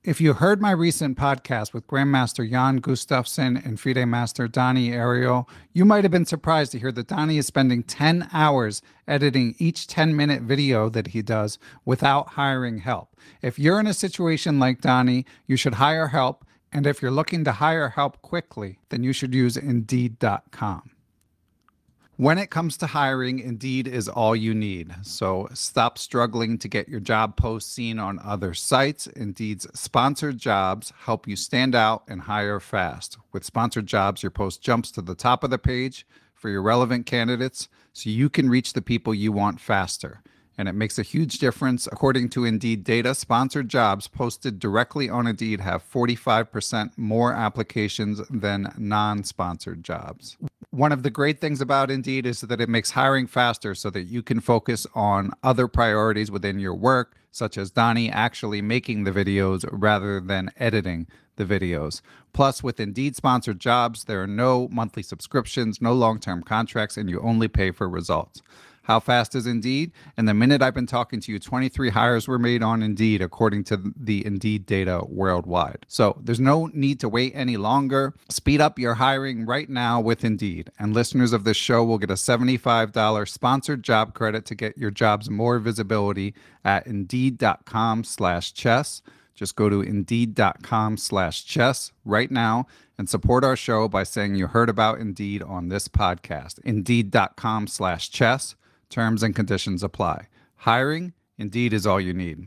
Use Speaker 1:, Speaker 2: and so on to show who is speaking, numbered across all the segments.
Speaker 1: If you heard my recent podcast with Grandmaster Jan Gustafsson and FIDE Master Donnie Ariel, you might have been surprised to hear that Donnie is spending 10 hours editing each 10-minute video that he does without hiring help. If you're in a situation like Donnie, you should hire help. And if you're looking to hire help quickly, then you should use Indeed.com. When it comes to hiring, Indeed is all you need. So stop struggling to get your job posts seen on other sites. Indeed's sponsored jobs help you stand out and hire fast. With sponsored jobs, your post jumps to the top of the page for your relevant candidates so you can reach the people you want faster. And it makes a huge difference. According to Indeed data, sponsored jobs posted directly on Indeed have 45% more applications than non-sponsored jobs. One of the great things about Indeed is that it makes hiring faster so that you can focus on other priorities within your work, such as Donnie actually making the videos rather than editing the videos. Plus, with Indeed sponsored jobs, there are no monthly subscriptions, no long-term contracts, and you only pay for results. How fast is Indeed? In the minute I've been talking to you, 23 hires were made on Indeed, according to the Indeed data worldwide. So there's no need to wait any longer. Speed up your hiring right now with Indeed. And listeners of this show will get a $75 sponsored job credit to get your jobs more visibility at Indeed.com/chess. Just go to Indeed.com/chess right now and support our show by saying you heard about Indeed on this podcast. Indeed.com/chess. Terms and conditions apply. Hiring, Indeed is all you need.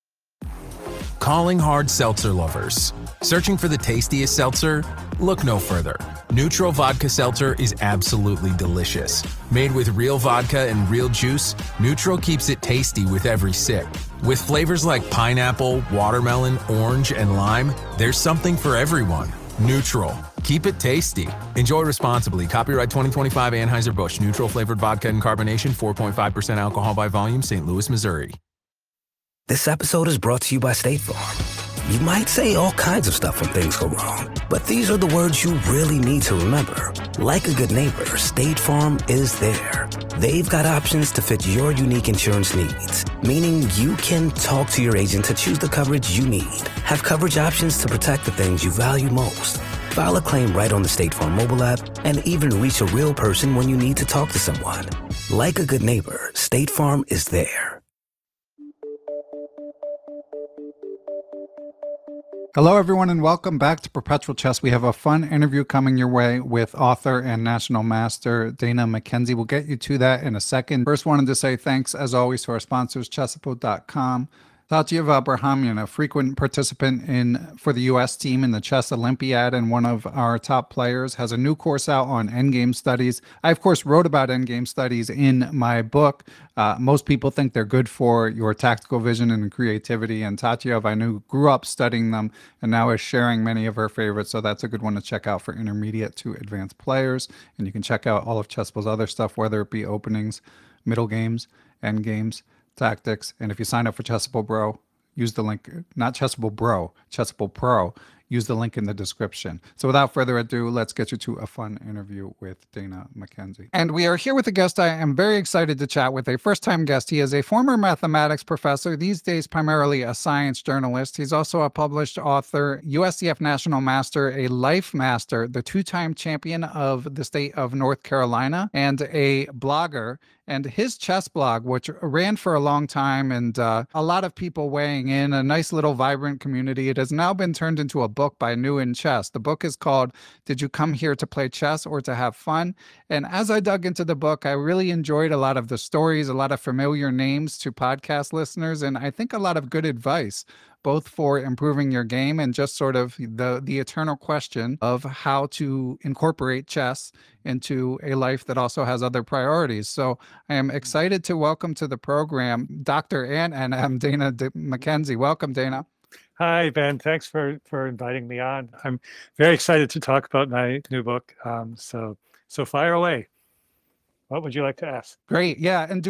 Speaker 2: Calling hard seltzer lovers. Searching for the tastiest seltzer? Look no further. Neutral Vodka Seltzer is absolutely delicious. Made with real vodka and real juice, Neutral keeps it tasty with every sip. With flavors like pineapple, watermelon, orange, and lime, there's something for everyone. Neutral. Keep it tasty. Enjoy responsibly. Copyright 2025 Anheuser-Busch. Neutral flavored vodka and carbonation. 4.5% alcohol by volume. St. Louis, Missouri.
Speaker 3: This episode is brought to you by State Farm. You might say all kinds of stuff when things go wrong, but these are the words you really need to remember. Like a good neighbor, State Farm is there. They've got options to fit your unique insurance needs, meaning you can talk to your agent to choose the coverage you need, have coverage options to protect the things you value most, file a claim right on the State Farm mobile app, and even reach a real person when you need to talk to someone. Like a good neighbor, State Farm is there.
Speaker 1: Hello, everyone, and welcome back to Perpetual Chess. We have a fun interview coming your way with author and national master Dana Mackenzie. We'll get you to that in a second. First, wanted to say thanks, as always, to our sponsors, Chessable.com. Tatyeva Abrahamyan, a frequent participant for the U.S. team in the Chess Olympiad and one of our top players, has a new course out on endgame studies. I, of course, wrote about endgame studies in my book. Most people think they're good for your tactical vision and creativity, and Tatyeva, I knew, grew up studying them and now is sharing many of her favorites, so that's a good one to check out for intermediate to advanced players. And you can check out all of Chessable's other stuff, whether it be openings, middle games, end games, tactics. And if you sign up for Chessable Bro, use the link, not Chessable Bro, Chessable Pro, use the link in the description. So without further ado, let's get you to a fun interview with Dana Mackenzie. And we are here with a guest I am very excited to chat with, a first-time guest. He is a former mathematics professor, these days primarily a science journalist. He's also a published author, USCF National Master, a Life Master, the two-time champion of the state of North Carolina, and a blogger. And his chess blog, which ran for a long time, and a lot of people weighing in, a nice little vibrant community. It has now been turned into a book by New in Chess. The book is called Did You Come Here to Play Chess or to Have Fun? And as I dug into the book, I really enjoyed a lot of the stories, a lot of familiar names to podcast listeners, and I think a lot of good advice, both for improving your game and just sort of the eternal question of how to incorporate chess into a life that also has other priorities. So I am excited to welcome to the program Dr. and Dana Mackenzie. Welcome, Dana.
Speaker 4: Hi, Ben. Thanks for inviting me on. I'm very excited to talk about my new book. So fire away. What would you like to ask?
Speaker 1: Great. Yeah. And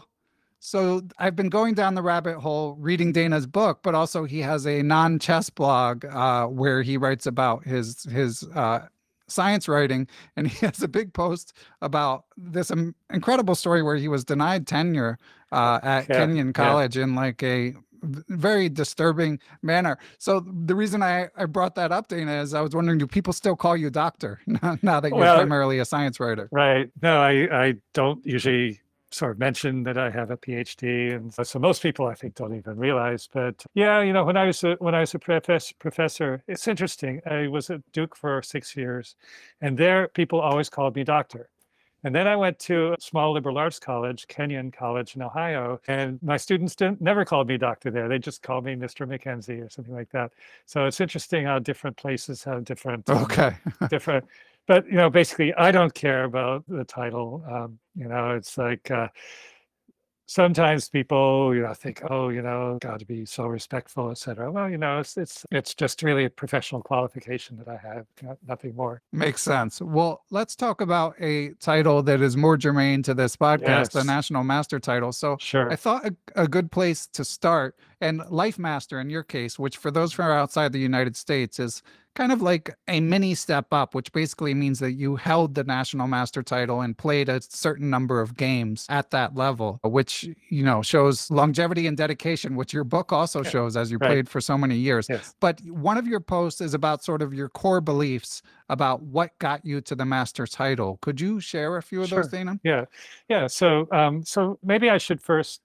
Speaker 1: so I've been going down the rabbit hole reading Dana's book, but also he has a non-chess blog where he writes about his science writing, and he has a big post about this incredible story where he was denied tenure at Kenyon College in like a very disturbing manner. So the reason I brought that up, Dana, is I was wondering, do people still call you doctor now that you're
Speaker 4: Well,
Speaker 1: primarily a science writer?
Speaker 4: right. No, I don't usually sort of mention that I have a PhD, and so most people I think don't even realize. But yeah, when I was a professor, it's interesting. I was at Duke for 6 years, and there people always called me doctor. And then I went to a small liberal arts college, Kenyon College in Ohio, and my students never called me doctor there. They just called me Mr. Mackenzie or something like that. So it's interesting how different places have different
Speaker 1: Okay.
Speaker 4: different. But basically, I don't care about the title. It's like sometimes people, think, oh, got to be so respectful, etc. Well, it's just really a professional qualification that I have, nothing more.
Speaker 1: Makes sense. Well, let's talk about a title that is more germane to this podcast, the
Speaker 4: Yes.
Speaker 1: National Master title. So
Speaker 4: Sure.
Speaker 1: I thought a good place to start, and Life Master in your case, which for those from outside the United States is kind of like a mini step up, which basically means that you held the National Master title and played a certain number of games at that level, which, shows longevity and dedication, which your book also shows as you
Speaker 4: Right.
Speaker 1: played for so many years.
Speaker 4: Yes.
Speaker 1: But one of your posts is about sort of your core beliefs about what got you to the master title. Could you share a few of those,
Speaker 4: Sure.
Speaker 1: Dana?
Speaker 4: Yeah. So maybe I should first,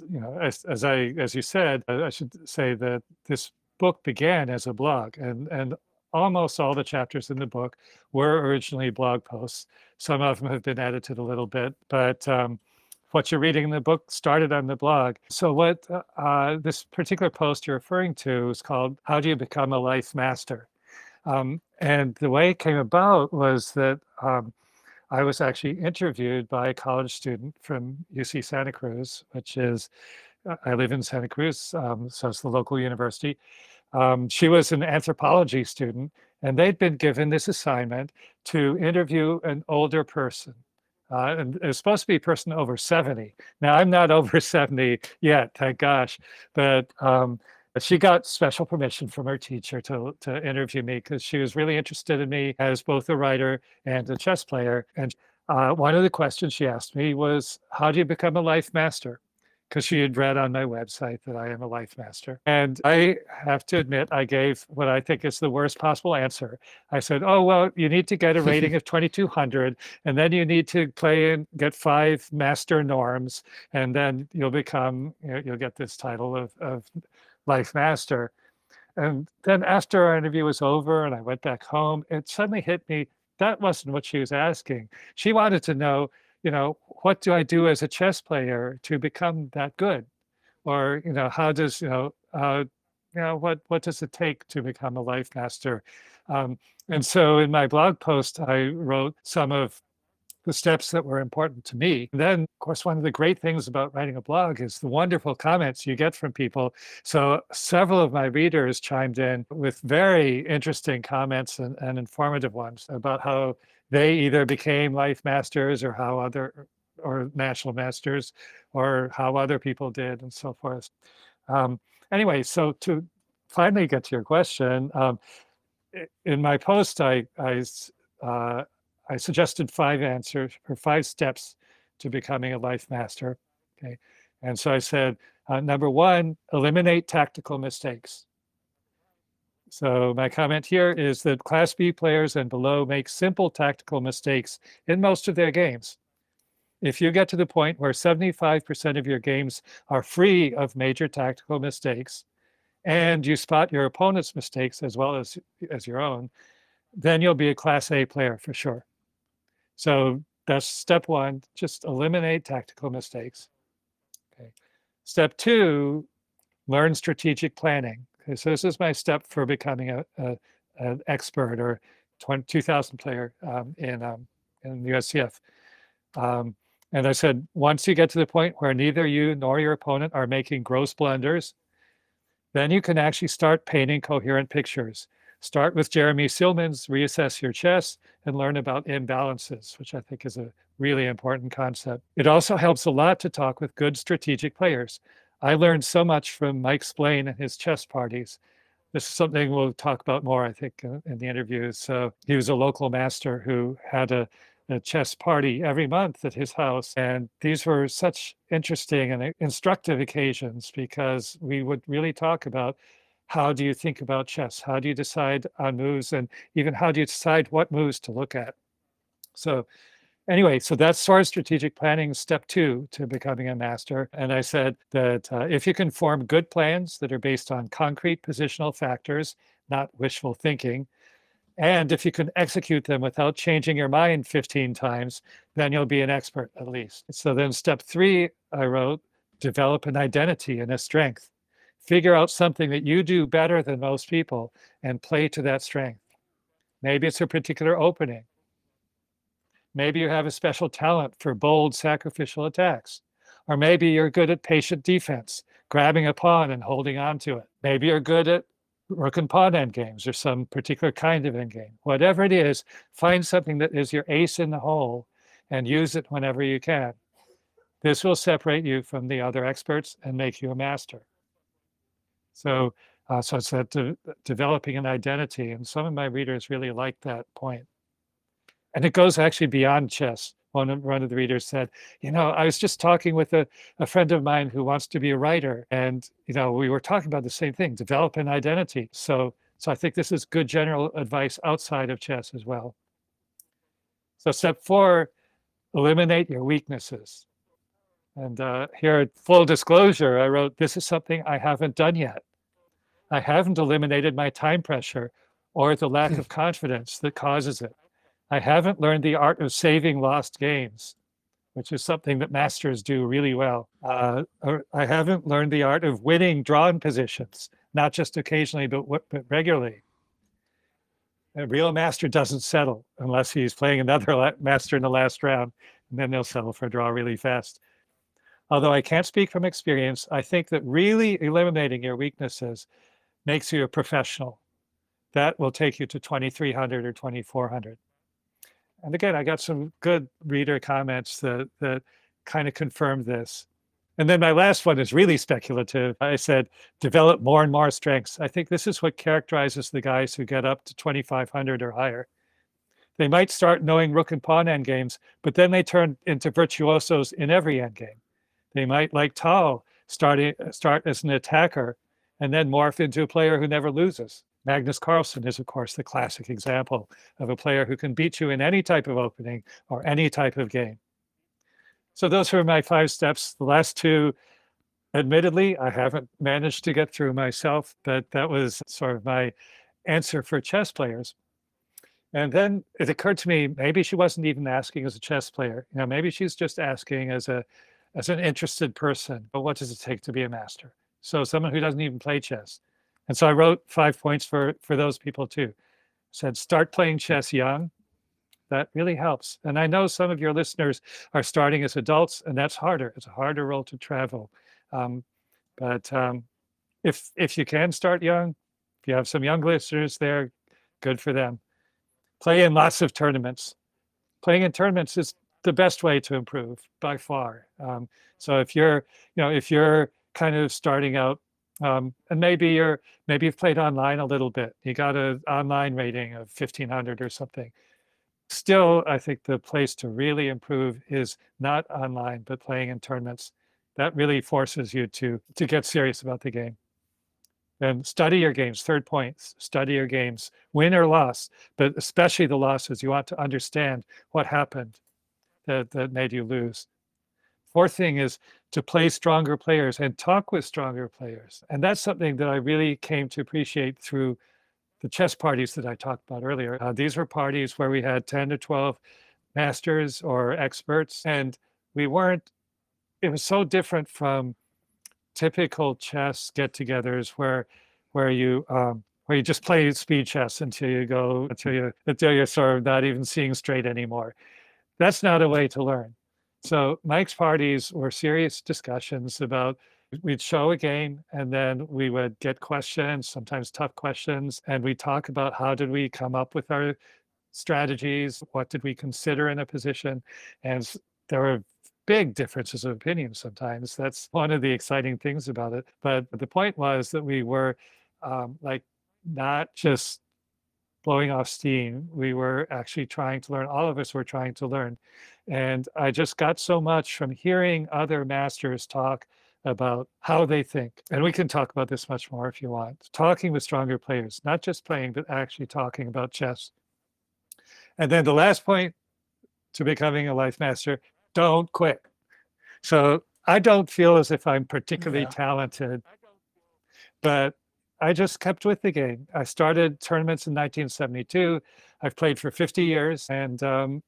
Speaker 4: as you said, I should say that this book began as a blog, and almost all the chapters in the book were originally blog posts. Some of them have been edited a little bit, but what you're reading in the book started on the blog. So what this particular post you're referring to is called "How Do You Become a Life Master?" And the way it came about was that I was actually interviewed by a college student from UC Santa Cruz, which is, I live in Santa Cruz, so it's the local university. She was an anthropology student, and they'd been given this assignment to interview an older person. And it was supposed to be a person over 70. Now, I'm not over 70 yet, thank gosh, but she got special permission from her teacher to interview me because she was really interested in me as both a writer and a chess player. And one of the questions she asked me was, how do you become a life master? Because she had read on my website that I am a life master. And I have to admit, I gave what I think is the worst possible answer. I said, oh, well, you need to get a rating of 2200, and then you need to play and get 5 master norms, and then you'll become, you'll get this title of life master. And then after our interview was over and I went back home, it suddenly hit me, that wasn't what she was asking. She wanted to know, what do I do as a chess player to become that good? Or, how does, what does it take to become a life master? And so in my blog post, I wrote some of the steps that were important to me. And then, of course, one of the great things about writing a blog is the wonderful comments you get from people. So several of my readers chimed in with very interesting comments and informative ones about how they either became life masters or or national masters, or how other people did, and so forth. Anyway, so to finally get to your question, in my post, I suggested 5 answers or 5 steps to becoming a life master. Okay. And so I said, number 1, eliminate tactical mistakes. So my comment here is that Class B players and below make simple tactical mistakes in most of their games. If you get to the point where 75% of your games are free of major tactical mistakes, and you spot your opponent's mistakes as well as your own, then you'll be a Class A player for sure. So that's step 1, just eliminate tactical mistakes. Okay. Step 2, learn strategic planning. Okay, so this is my step for becoming an expert or 2000 player in the USCF. And I said, once you get to the point where neither you nor your opponent are making gross blunders, then you can actually start painting coherent pictures. Start with Jeremy Silman's Reassess Your Chess and learn about imbalances, which I think is a really important concept. It also helps a lot to talk with good strategic players. I learned so much from Mike Splain and his chess parties. This is something we'll talk about more, I think, in the interviews. So he was a local master who had a a chess party every month at his house. And these were such interesting and instructive occasions because we would really talk about how do you think about chess? How do you decide on moves? And even how do you decide what moves to look at? So anyway, so that's sort of strategic planning, step 2 to becoming a master. And I said that if you can form good plans that are based on concrete positional factors, not wishful thinking, and if you can execute them without changing your mind 15 times, then you'll be an expert at least. So then step 3, I wrote, develop an identity and a strength. Figure out something that you do better than most people and play to that strength. Maybe it's a particular opening. Maybe you have a special talent for bold sacrificial attacks. Or maybe you're good at patient defense, grabbing a pawn and holding on to it. Maybe you're good at rook and pawn endgames or some particular kind of endgame. Whatever it is, find something that is your ace in the hole and use it whenever you can. This will separate you from the other experts and make you a master. So it's that developing an identity, and some of my readers really like that point. And it goes actually beyond chess. One of the readers said, I was just talking with a friend of mine who wants to be a writer, and we were talking about the same thing, develop an identity. So I think this is good general advice outside of chess as well. So step 4, eliminate your weaknesses. And here, full disclosure, I wrote, this is something I haven't done yet. I haven't eliminated my time pressure or the lack of confidence that causes it. I haven't learned the art of saving lost games, which is something that masters do really well. I haven't learned the art of winning drawn positions, not just occasionally, but regularly. A real master doesn't settle unless he's playing another master in the last round, and then they'll settle for a draw really fast. Although I can't speak from experience, I think that really eliminating your weaknesses makes you a professional. That will take you to 2,300 or 2,400. And again, I got some good reader comments that kind of confirmed this. And then my last one is really speculative. I said, develop more and more strengths. I think this is what characterizes the guys who get up to 2,500 or higher. They might start knowing rook and pawn endgames, but then they turn into virtuosos in every endgame. They might, like Tal, start as an attacker and then morph into a player who never loses. Magnus Carlsen is, of course, the classic example of a player who can beat you in any type of opening or any type of game. So those were my 5 steps. The last 2, admittedly, I haven't managed to get through myself, but that was sort of my answer for chess players. And then it occurred to me, maybe she wasn't even asking as a chess player. Maybe she's just asking as an interested person, but what does it take to be a master? So someone who doesn't even play chess. And so I wrote 5 points for those people too. I said, start playing chess young. That really helps. And I know some of your listeners are starting as adults, and that's harder. It's a harder road to travel. But if you can start young, if you have some young listeners there, good for them. Play in lots of tournaments. Playing in tournaments is the best way to improve by far. So if you're kind of starting out, and maybe you've played online a little bit, you got an online rating of 1,500 or something. Still, I think the place to really improve is not online, but playing in tournaments. That really forces you to get serious about the game. And study your games. 3rd point, study your games, win or loss, but especially the losses. You want to understand what happened that made you lose. 4th thing is to play stronger players and talk with stronger players. And that's something that I really came to appreciate through the chess parties that I talked about earlier. These were parties where we had 10 to 12 masters or experts, and it was so different from typical chess get-togethers where you just play speed chess until you're sort of not even seeing straight anymore. That's not a way to learn. So Mike's parties were serious discussions about, we'd show a game and then we would get questions, sometimes tough questions, and we'd talk about how did we come up with our strategies, what did we consider in a position, and there were big differences of opinion sometimes. That's one of the exciting things about it. But the point was that we were not just blowing off steam. We were actually trying to learn. All of us were trying to learn. And I just got so much from hearing other masters talk about how they think. And we can talk about this much more if you want. Talking with stronger players, not just playing, but actually talking about chess. And then the last point to becoming a life master, don't quit. So I don't feel as if I'm particularly talented, but I just kept with the game. I started tournaments in 1972. I've played for 50 years, and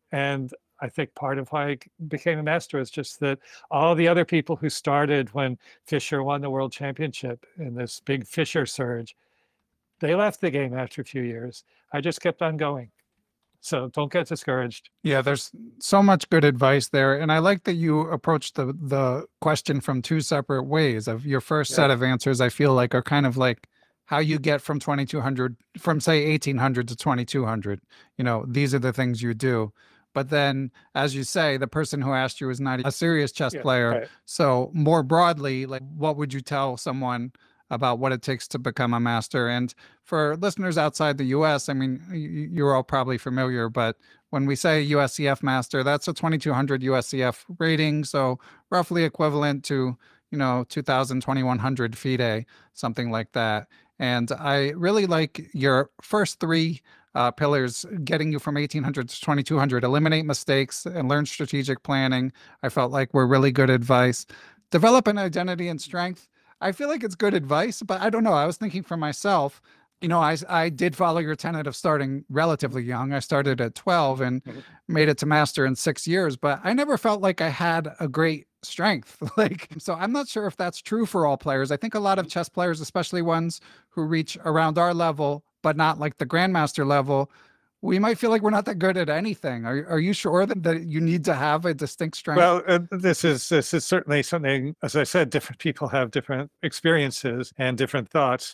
Speaker 4: I think part of why I became a master is just that all the other people who started when Fischer won the world championship in this big Fischer surge, they left the game after a few years. I just kept on going. So don't get discouraged.
Speaker 1: Yeah, there's so much good advice there. And I like that you approached the question from two separate ways. Of your first set of answers, I feel like are kind of like how you get from 2200, from say 1800 to 2200. You know, these are the things you do. But then, as you say, the person who asked you is not a serious chess player.
Speaker 4: Right.
Speaker 1: So more broadly, like, what would you tell someone about what it takes to become a master? And for listeners outside the US, I mean, you're all probably familiar, but when we say USCF master, that's a 2200 USCF rating. So roughly equivalent to, 2000, 2100 FIDE, something like that. And I really like your first three pillars, getting you from 1800 to 2200. Eliminate mistakes and learn strategic planning. I felt like were really good advice. Develop an identity and strength. I feel like it's good advice, but I don't know. I was thinking for myself, I did follow your tenet of starting relatively young. I started at 12 and made it to master in 6 years, but I never felt like I had a great strength. So I'm not sure if that's true for all players. I think a lot of chess players, especially ones who reach around our level, but not like the grandmaster level, we might feel like we're not that good at anything. Are you sure that you need to have a distinct strength?
Speaker 4: Well, this is certainly something, as I said, different people have different experiences and different thoughts.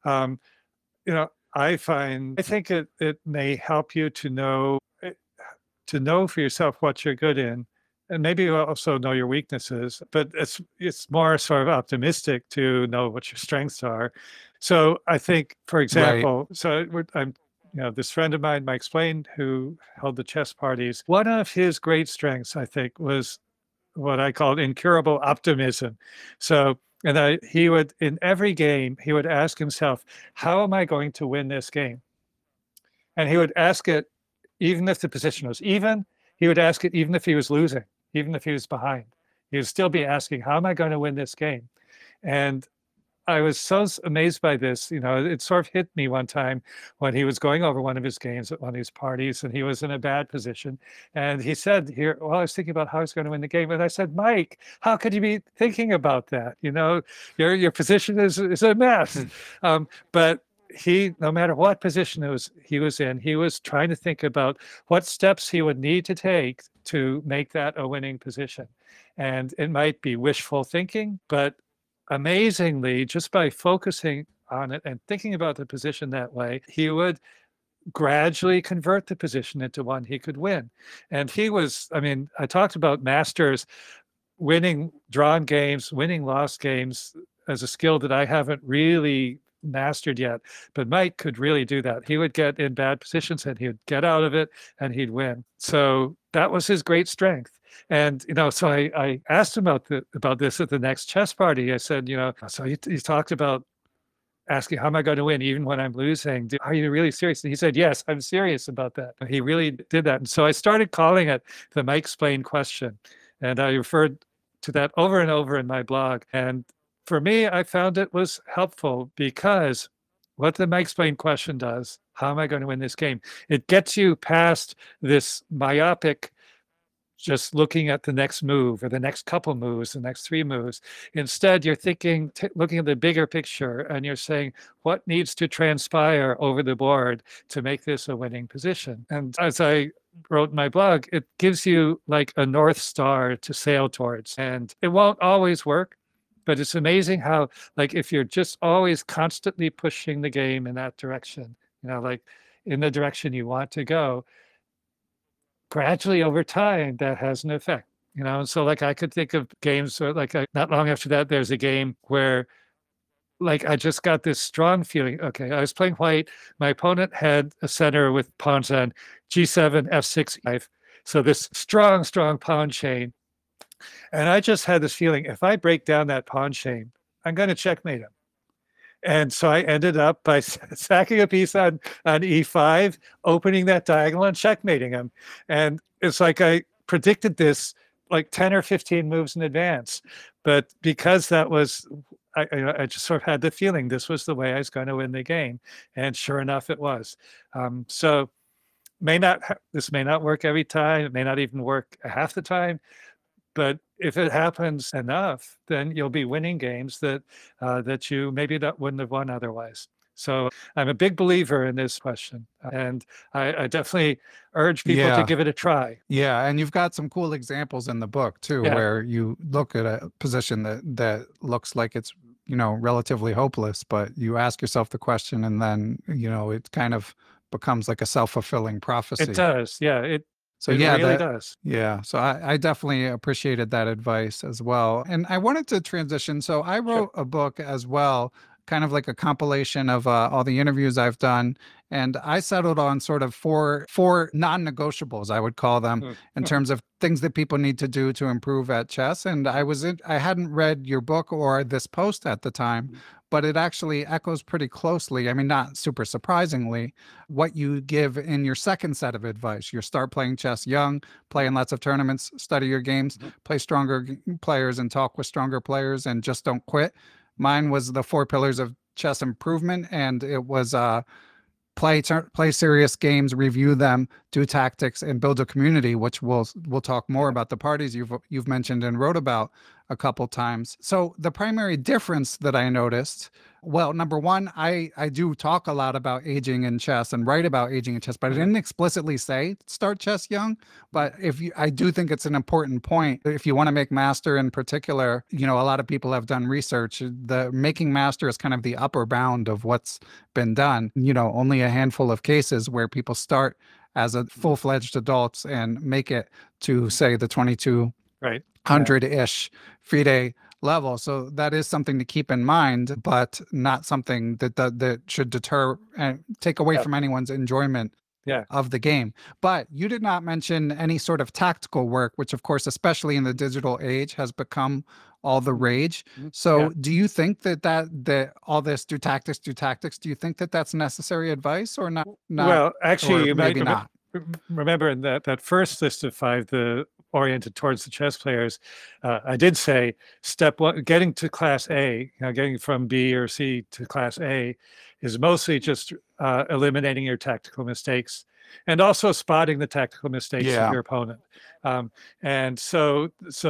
Speaker 4: I think it may help you to know for yourself what you're good in, and maybe you also know your weaknesses, but it's more sort of optimistic to know what your strengths are. So I think, for example, this friend of mine, Mike Splain, who held the chess parties, one of his great strengths, I think, was what I called incurable optimism. So, he would, in every game, he would ask himself, how am I going to win this game? And he would ask it, even if the position was even, he would ask it even if he was losing, even if he was behind. He would still be asking, how am I going to win this game? And I was so amazed by this. It sort of hit me one time when he was going over one of his games at one of his parties, and he was in a bad position. And he said, I was thinking about how I was going to win the game. And I said, Mike, how could you be thinking about that? Your position is a mess. But he, no matter what position he was in, he was trying to think about what steps he would need to take to make that a winning position. And it might be wishful thinking, but amazingly, just by focusing on it and thinking about the position that way, he would gradually convert the position into one he could win. And I talked about masters winning drawn games, winning lost games as a skill that I haven't really mastered yet, but Mike could really do that. He would get in bad positions and he would get out of it and he'd win. So that was his great strength. And, so I asked him about this at the next chess party. I said, so you talked about asking, how am I going to win even when I'm losing? Are you really serious? And he said, yes, I'm serious about that. He really did that. And so I started calling it the Mike Splain question. And I referred to that over and over in my blog. And for me, I found it was helpful because what the Mike Splain question does, how am I going to win this game? It gets you past this myopic, just looking at the next move or the next couple moves, the next 3 moves. Instead, you're thinking, looking at the bigger picture, and you're saying, what needs to transpire over the board to make this a winning position? And as I wrote in my blog, it gives you like a North Star to sail towards. And it won't always work, but it's amazing how, like, if you're just always constantly pushing the game in that direction, like in the direction you want to go, gradually over time, that has an effect, and so like I could think of games, or like not long after that, there's a game where like I just got this strong feeling. Okay, I was playing white. My opponent had a center with pawns on G7, F6, E5. So this strong, strong pawn chain. And I just had this feeling, if I break down that pawn chain, I'm going to checkmate him. And so I ended up by sacking a piece on E5, opening that diagonal and checkmating him. And it's like I predicted this like 10 or 15 moves in advance. But because that was, I just sort of had the feeling this was the way I was going to win the game. And sure enough, it was. So this may not work every time. It may not even work half the time. But if it happens enough, then you'll be winning games that that you maybe wouldn't have won otherwise. So I'm a big believer in this question, and I definitely urge people to
Speaker 1: Yeah.
Speaker 4: give it a try.
Speaker 1: Yeah, and you've got some cool examples in the book too,
Speaker 4: Yeah.
Speaker 1: where you look at a position that looks like it's, relatively hopeless, but you ask yourself the question, and then, it kind of becomes like a self-fulfilling prophecy.
Speaker 4: It does, yeah.
Speaker 1: So
Speaker 4: It
Speaker 1: yeah,
Speaker 4: really
Speaker 1: that,
Speaker 4: does.
Speaker 1: yeah. So I definitely appreciated that advice as well. And I wanted to transition. So I wrote a book as well, kind of like a compilation of all the interviews I've done. And I settled on sort of four non-negotiables, I would call them, in terms of things that people need to do to improve at chess. And I hadn't read your book or this post at the time, but it actually echoes pretty closely. I mean, not super surprisingly, what you give in your second set of advice. You start playing chess young, play in lots of tournaments, study your games, play stronger players and talk with stronger players, and just don't quit. Mine was the 4 pillars of chess improvement, and it was play serious games, review them, do tactics, and build a community, which we'll talk more about the parties you've mentioned and wrote about a couple times. So the primary difference that I noticed, well, number one, I do talk a lot about aging in chess and write about aging in chess, but I didn't explicitly say start chess young. But I do think it's an important point. If you want to make master in particular, a lot of people have done research. The making master is kind of the upper bound of what's been done. Only a handful of cases where people start as a full-fledged adults and make it to, say, the 2200-ish FIDE level. So that is something to keep in mind, but not something that should deter and take away from anyone's enjoyment of the game. But you did not mention any sort of tactical work, which of course, especially in the digital age, has become all the rage. So do you think that all this do tactics, do you think that that's necessary advice or not?
Speaker 4: Well, actually, you might
Speaker 1: maybe not.
Speaker 4: remember in that first list of 5, oriented towards the chess players, I did say step one, getting to class A, getting from B or C to class A, is mostly just eliminating your tactical mistakes and also spotting the tactical mistakes of your opponent. And so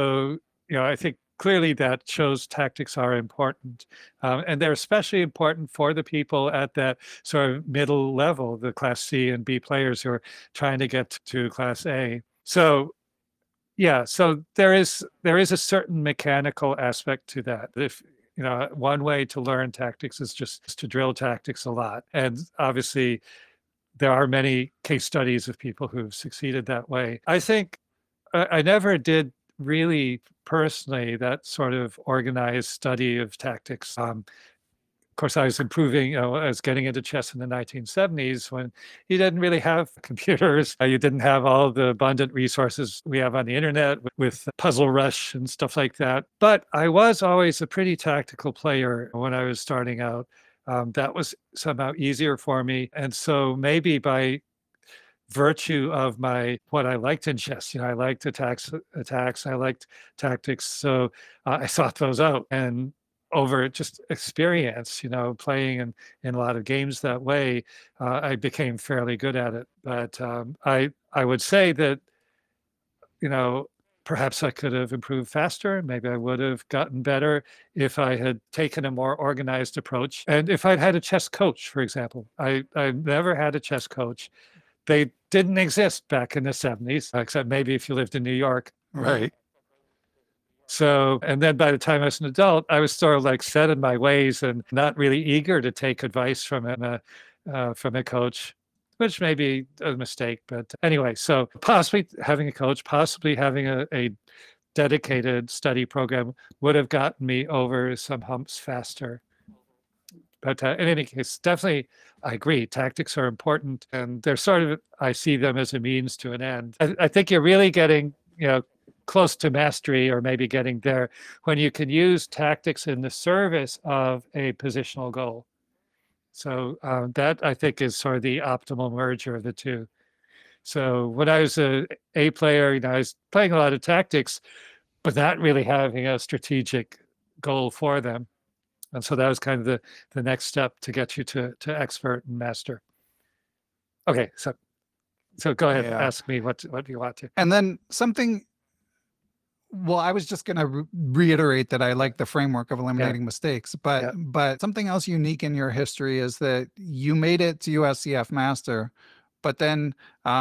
Speaker 4: I think clearly that shows tactics are important, and they're especially important for the people at that sort of middle level, the class C and B players who are trying to get to class A. So yeah, so there is a certain mechanical aspect to that. If one way to learn tactics is just to drill tactics a lot, and obviously there are many case studies of people who've succeeded that way. I think I never did really personally that sort of organized study of tactics. Of course, I was improving, I was getting into chess in the 1970s when you didn't really have computers. You didn't have all the abundant resources we have on the internet with Puzzle Rush and stuff like that. But I was always a pretty tactical player when I was starting out. That was somehow easier for me. And so maybe by virtue of what I liked in chess, I liked attacks, I liked tactics. So I sought those out, and over just experience, playing in a lot of games that way, I became fairly good at it. But I would say that, perhaps I could have improved faster. Maybe I would have gotten better if I had taken a more organized approach. And if I'd had a chess coach, for example. I never had a chess coach. They didn't exist back in the 70s, except maybe if you lived in New York.
Speaker 1: Right.
Speaker 4: So, and then by the time I was an adult, I was sort of like set in my ways and not really eager to take advice from a coach, which may be a mistake. But anyway, so possibly having a coach, possibly having a dedicated study program would have gotten me over some humps faster. But in any case, definitely, I agree. Tactics are important, and they're sort of, I see them as a means to an end. I think you're really getting, close to mastery, or maybe getting there, when you can use tactics in the service of a positional goal. So that, I think, is sort of the optimal merger of the two. So when I was a player, I was playing a lot of tactics, but not really having a strategic goal for them. And so that was kind of the next step to get you to expert and master. Okay, so go ahead,
Speaker 1: Yeah.
Speaker 4: ask me what you want to.
Speaker 1: And then something, well, I was just going to reiterate that I like the framework of eliminating mistakes, but something else unique in your history is that you made it to USCF Master, but then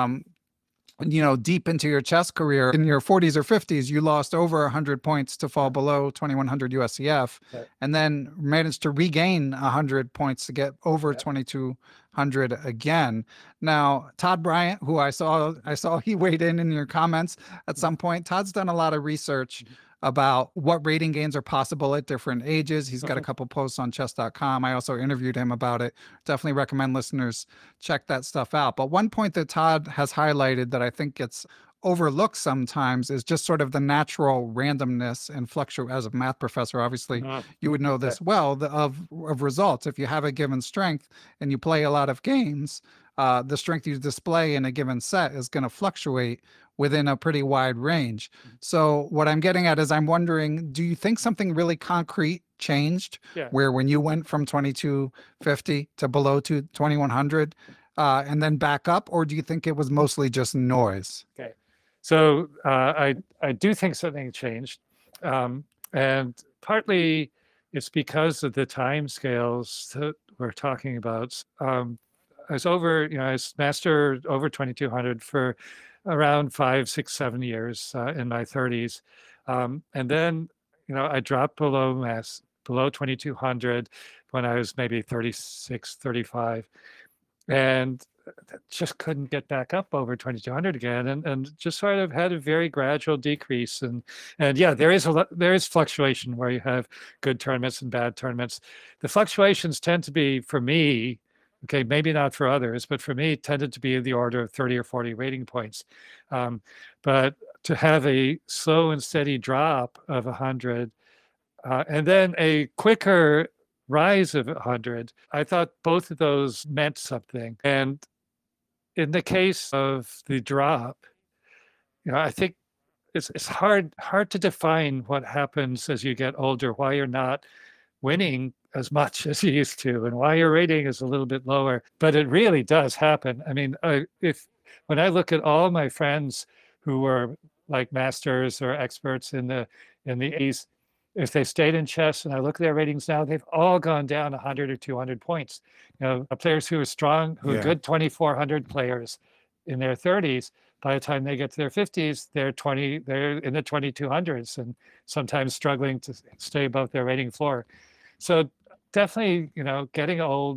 Speaker 1: deep into your chess career in your 40s or 50s, you lost over 100 points to fall below 2100 USCF, and then managed to regain 100 points to get over 2200 again. Now, Todd Bryant, who I saw he weighed in your comments at some point. Todd's done a lot of research about what rating gains are possible at different ages. He's got a couple posts on chess.com. I also interviewed him about it. Definitely recommend listeners check that stuff out. But one point that Todd has highlighted that I think gets overlooked sometimes is just sort of the natural randomness and fluctuation. As a math professor, obviously, you would know this well, of results. If you have a given strength and you play a lot of games, the strength you display in a given set is going to fluctuate within a pretty wide range. So what I'm getting at is I'm wondering, do you think something really concrete changed where when you went from 2250 to below to 2100 and then back up, or do you think it was mostly just noise?
Speaker 4: Okay. So I do think something changed. And partly it's because of the time scales that we're talking about. I was I was master over 2200 for around 5, 6, 7 years in my 30s. And then, I dropped below 2200 when I was maybe 36, 35. And just couldn't get back up over 2200 again, and just sort of had a very gradual decrease. And yeah, there is fluctuation where you have good tournaments and bad tournaments. The fluctuations tend to be, for me, okay, maybe not for others, but for me, tended to be in the order of 30 or 40 rating points. But to have a slow and steady drop of 100, and then a quicker rise of 100, I thought both of those meant something. And in the case of the drop, I think it's hard to define what happens as you get older, why you're not winning as much as you used to, and why your rating is a little bit lower. But it really does happen. I mean, when I look at all my friends who were like masters or experts in the 80s, if they stayed in chess, and I look at their ratings now, they've all gone down 100 or 200 points. Players who are strong, who are good 2400 players in their 30s, by the time they get to their 50s, they're in the 2200s, and sometimes struggling to stay above their rating floor. So definitely, getting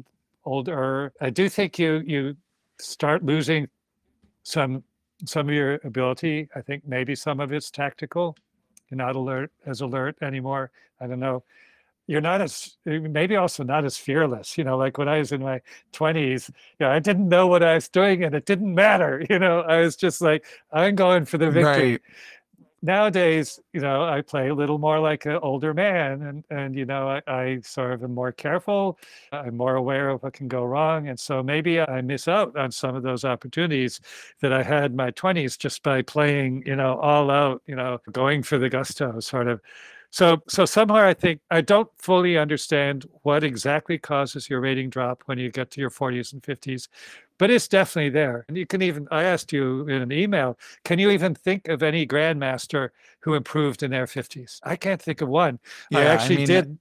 Speaker 4: older, I do think you start losing some of your ability. I think maybe some of it's tactical. You're not as alert anymore. I don't know. You're maybe also not as fearless. Like when I was in my 20s, I didn't know what I was doing, and it didn't matter. I was just like, I'm going for the victory.
Speaker 1: Right.
Speaker 4: Nowadays, I play a little more like an older man, and I sort of am more careful. I'm more aware of what can go wrong, and so maybe I miss out on some of those opportunities that I had in my 20s just by playing, all out, going for the gusto, sort of. So somewhere I think I don't fully understand what exactly causes your rating drop when you get to your 40s and 50s, but it's definitely there. And you can even, I asked you in an email, can you even think of any grandmaster who improved in their 50s? I can't think of one.
Speaker 1: Yeah,
Speaker 4: I actually did.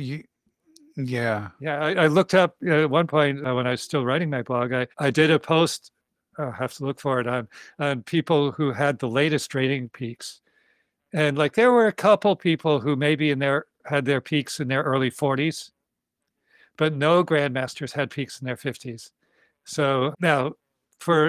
Speaker 1: Yeah.
Speaker 4: I looked up at one point when I was still writing my blog, I did a post, I'll have to look for it, on people who had the latest rating peaks. And like there were a couple people who maybe had their peaks in their early 40s, but no grandmasters had peaks in their 50s. So now, for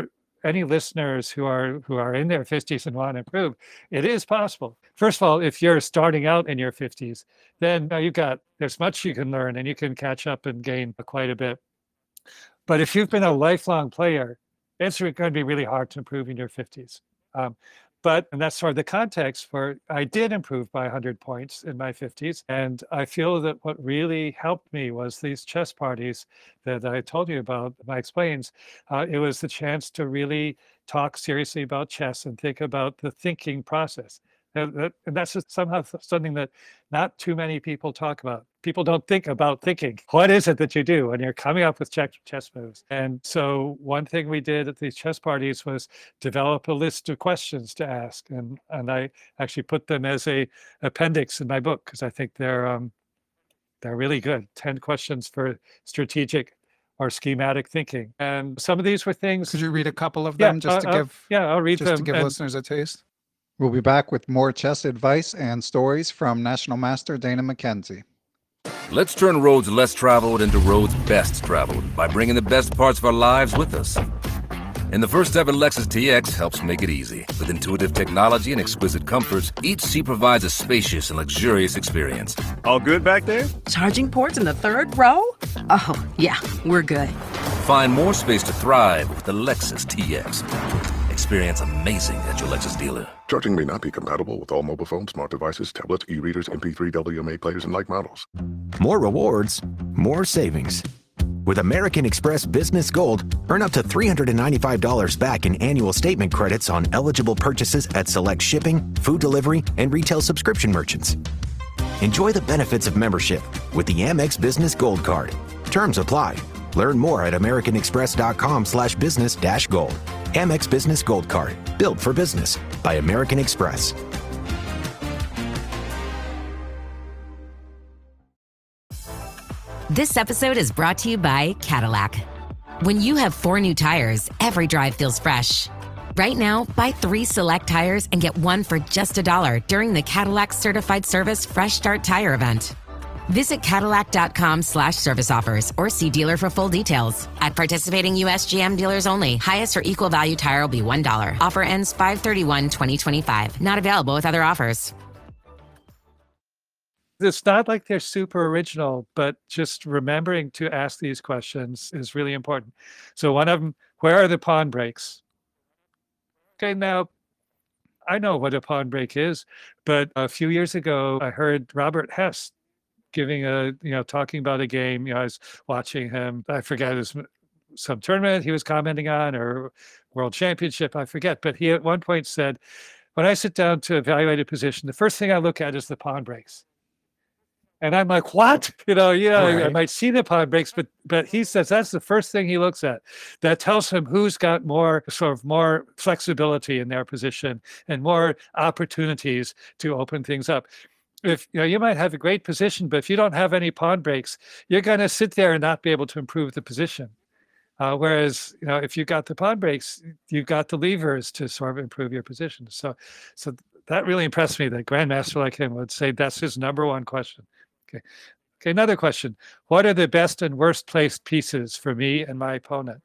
Speaker 4: any listeners who are in their 50s and want to improve, it is possible. First of all, if you're starting out in your 50s, then there's much you can learn and you can catch up and gain quite a bit. But if you've been a lifelong player, it's going to be really hard to improve in your 50s. And that's sort of the context for, I did improve by 100 points in my 50s. And I feel that what really helped me was these chess parties that I told you about, my explains. It was the chance to really talk seriously about chess and think about the thinking process. And that's just somehow something that not too many people talk about. People don't think about thinking. What is it that you do when you're coming up with chess moves? And so one thing we did at these chess parties was develop a list of questions to ask. And I actually put them as a appendix in my book because I think they're really good. 10 questions for strategic or schematic thinking. And some of these were things.
Speaker 1: Could you read a couple of them
Speaker 4: I'll read them.
Speaker 1: Just to give listeners a taste? We'll be back with more chess advice and stories from National Master Dana Mackenzie.
Speaker 5: Let's turn roads less traveled into roads best traveled by bringing the best parts of our lives with us. And the first ever Lexus TX helps make it easy. With intuitive technology and exquisite comforts, each seat provides a spacious and luxurious experience.
Speaker 6: All good back there?
Speaker 7: Charging ports in the third row? Oh, yeah, we're good.
Speaker 5: Find more space to thrive with the Lexus TX. Experience amazing at your Lexus dealer.
Speaker 8: Charging may not be compatible with all mobile phones, smart devices, tablets, e-readers, MP3 WMA players, and like models.
Speaker 9: More rewards, more savings. With American Express Business Gold, earn up to $395 back in annual statement credits on eligible purchases at select shipping, food delivery, and retail subscription merchants. Enjoy the benefits of membership with the Amex Business Gold Card. Terms apply. Learn more at americanexpress.com/business-gold. Amex Business Gold Card. Built for business by American Express.
Speaker 10: This episode is brought to you by Cadillac. When you have 4 new tires, every drive feels fresh. Right now, buy 3 select tires and get 1 for just $1 during the Cadillac Certified Service Fresh Start Tire event. Visit Cadillac.com/service offers or see dealer for full details. At participating U.S. GM dealers only. Highest or equal value tire will be $1. Offer ends 5/31/2025. Not available with other offers.
Speaker 4: It's not like they're super original, but just remembering to ask these questions is really important. So one of them, where are the pawn breaks? Okay, now I know what a pawn break is, but a few years ago, I heard Robert Hess giving talking about a game. I was watching him. I forget, it was some tournament he was commenting on or world championship. I forget. But he at one point said, when I sit down to evaluate a position, the first thing I look at is the pawn breaks. And I'm like, what? I might see the pawn breaks, but he says that's the first thing he looks at. That tells him who's got more flexibility in their position and more opportunities to open things up. If you might have a great position, but if you don't have any pawn breaks, you're going to sit there and not be able to improve the position. Whereas, if you got the pawn breaks, you've got the levers to sort of improve your position. So that really impressed me that a grandmaster like him would say that's his number one question. Okay, another question. What are the best and worst placed pieces for me and my opponent?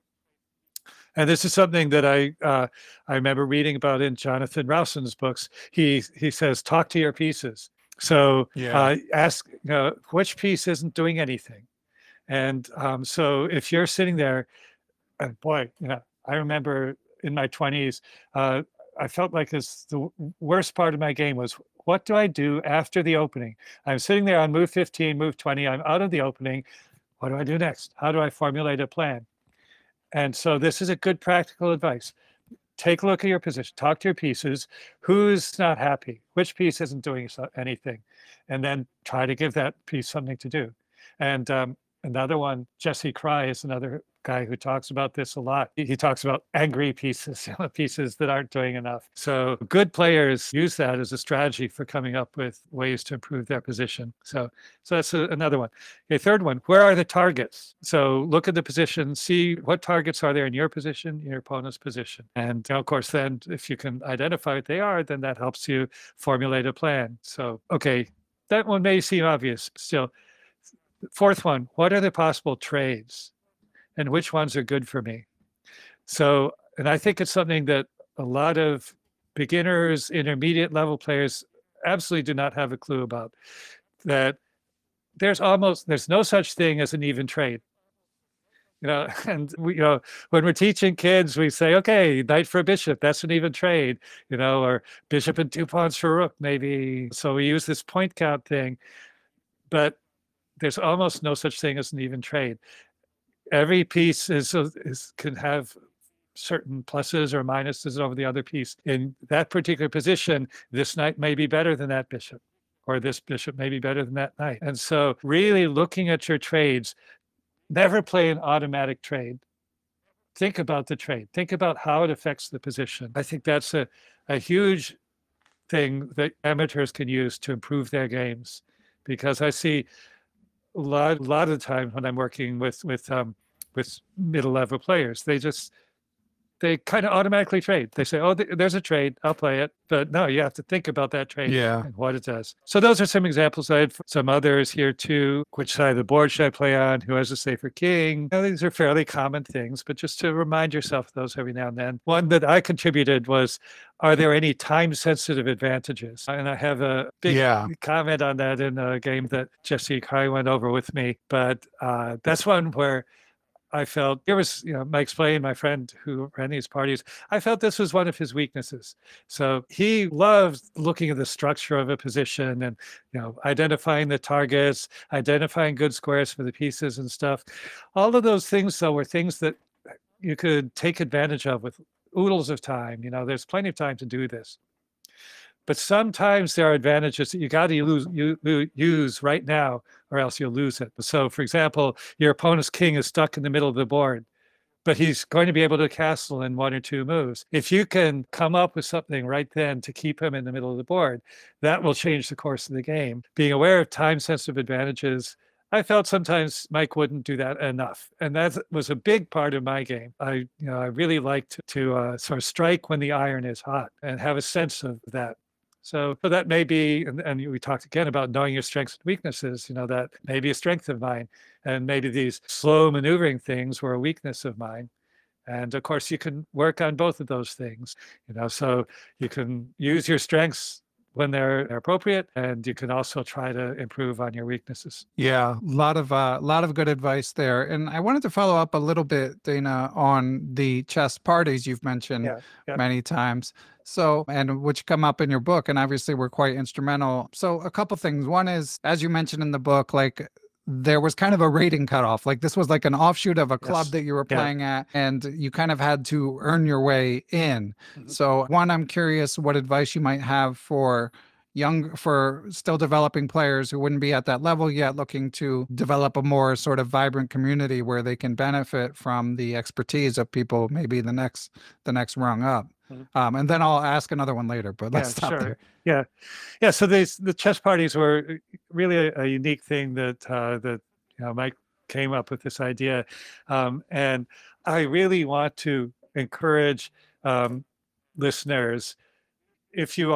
Speaker 4: And this is something that I remember reading about in Jonathan Rowson's books. He says, talk to your pieces. So ask, which piece isn't doing anything? And so if you're sitting there, and boy, I remember in my 20s, I felt like the worst part of my game was, what do I do after the opening? I'm sitting there on move 15, move 20. I'm out of the opening. What do I do next? How do I formulate a plan? And so this is a good practical advice. Take a look at your position, talk to your pieces. Who's not happy? Which piece isn't doing anything? And then try to give that piece something to do. And another one, Jesse Cry is another guy who talks about this a lot. He talks about angry pieces, pieces that aren't doing enough. So good players use that as a strategy for coming up with ways to improve their position. So that's another one. A third one, where are the targets? So look at the position, see what targets are there in your position, your opponent's position. And of course, then if you can identify what they are, then that helps you formulate a plan. So, okay, that one may seem obvious. Still, fourth one, what are the possible trades? And which ones are good for me? So and I think it's something that a lot of beginners, intermediate level players absolutely do not have a clue about, that there's no such thing as an even trade. And we, when we're teaching kids, we say, okay, knight for a bishop, that's an even trade, or bishop and 2 pawns for rook, maybe. So we use this point count thing, but there's almost no such thing as an even trade. Every piece can have certain pluses or minuses over the other piece. In that particular position, this knight may be better than that bishop, or this bishop may be better than that knight. And so really looking at your trades, never play an automatic trade. Think about the trade. Think about how it affects the position. I think that's a huge thing that amateurs can use to improve their games, because I see a lot of the time when I'm working with middle level players, they kind of automatically trade. They say, oh, there's a trade, I'll play it. But no, you have to think about that trade and what it does. So those are some examples. I had some others here too. Which side of the board should I play on? Who has a safer king? These are fairly common things, but just to remind yourself of those every now and then. One that I contributed was, are there any time-sensitive advantages? And I have a big comment on that in a game that Jesse Cry went over with me. But that's one where I felt there was, Mike Splain, my friend who ran these parties, I felt this was one of his weaknesses. So he loved looking at the structure of a position and, identifying the targets, identifying good squares for the pieces and stuff. All of those things, though, were things that you could take advantage of with oodles of time. There's plenty of time to do this. But sometimes there are advantages that you got to use right now, or else you'll lose it. So, for example, your opponent's king is stuck in the middle of the board, but he's going to be able to castle in 1 or 2 moves. If you can come up with something right then to keep him in the middle of the board, that will change the course of the game. Being aware of time-sensitive advantages, I felt sometimes Mike wouldn't do that enough. And that was a big part of my game. I really liked to sort of strike when the iron is hot and have a sense of that. So that may be, and we talked again about knowing your strengths and weaknesses, that may be a strength of mine. And maybe these slow maneuvering things were a weakness of mine. And of course, you can work on both of those things, so you can use your strengths when they're appropriate, and you can also try to improve on your weaknesses.
Speaker 1: Yeah, a lot of good advice there. And I wanted to follow up a little bit, Dana, on the chess parties you've mentioned many times. So, and which come up in your book, and obviously were quite instrumental. So a couple things. One is, as you mentioned in the book, like there was kind of a rating cutoff. Like this was like an offshoot of a club that you were playing at, and you kind of had to earn your way in. So one, I'm curious what advice you might have for still developing players who wouldn't be at that level yet, looking to develop a more sort of vibrant community where they can benefit from the expertise of people maybe the next rung up. And then I'll ask another one later, but let's stop there.
Speaker 4: Yeah. So the chess parties were really a unique thing that Mike came up with this idea, and I really want to encourage listeners, if you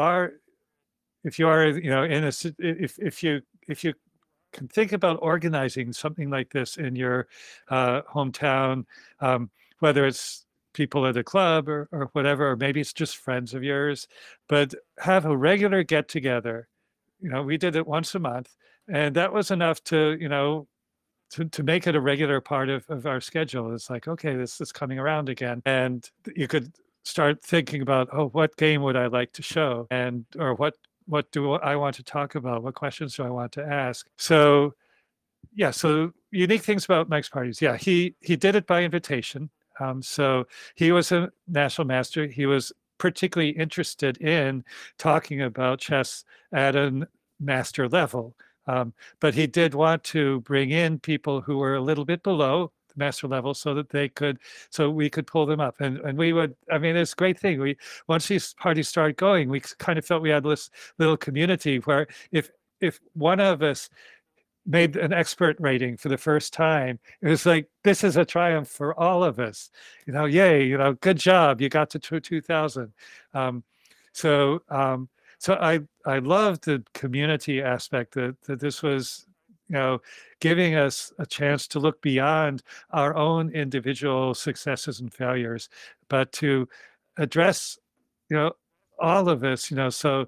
Speaker 4: can think about organizing something like this in your hometown, whether it's people at a club or whatever, or maybe it's just friends of yours, but have a regular get together. We did it once a month, and that was enough to make it a regular part of our schedule. It's like, okay, this is coming around again. And you could start thinking about, oh, what game would I like to show? Or what do I want to talk about? What questions do I want to ask? So unique things about Mike's parties. Yeah, he did it by invitation. So he was a national master. He was particularly interested in talking about chess at a master level. But he did want to bring in people who were a little bit below the master level so we could pull them up. And we would, it's a great thing. Once these parties started going, we kind of felt we had this little community where if one of us made an expert rating for the first time, it was like, this is a triumph for all of us. Yay, good job, you got to 2000. So I love the community aspect, that this was giving us a chance to look beyond our own individual successes and failures, but to address, you know, all of us, so,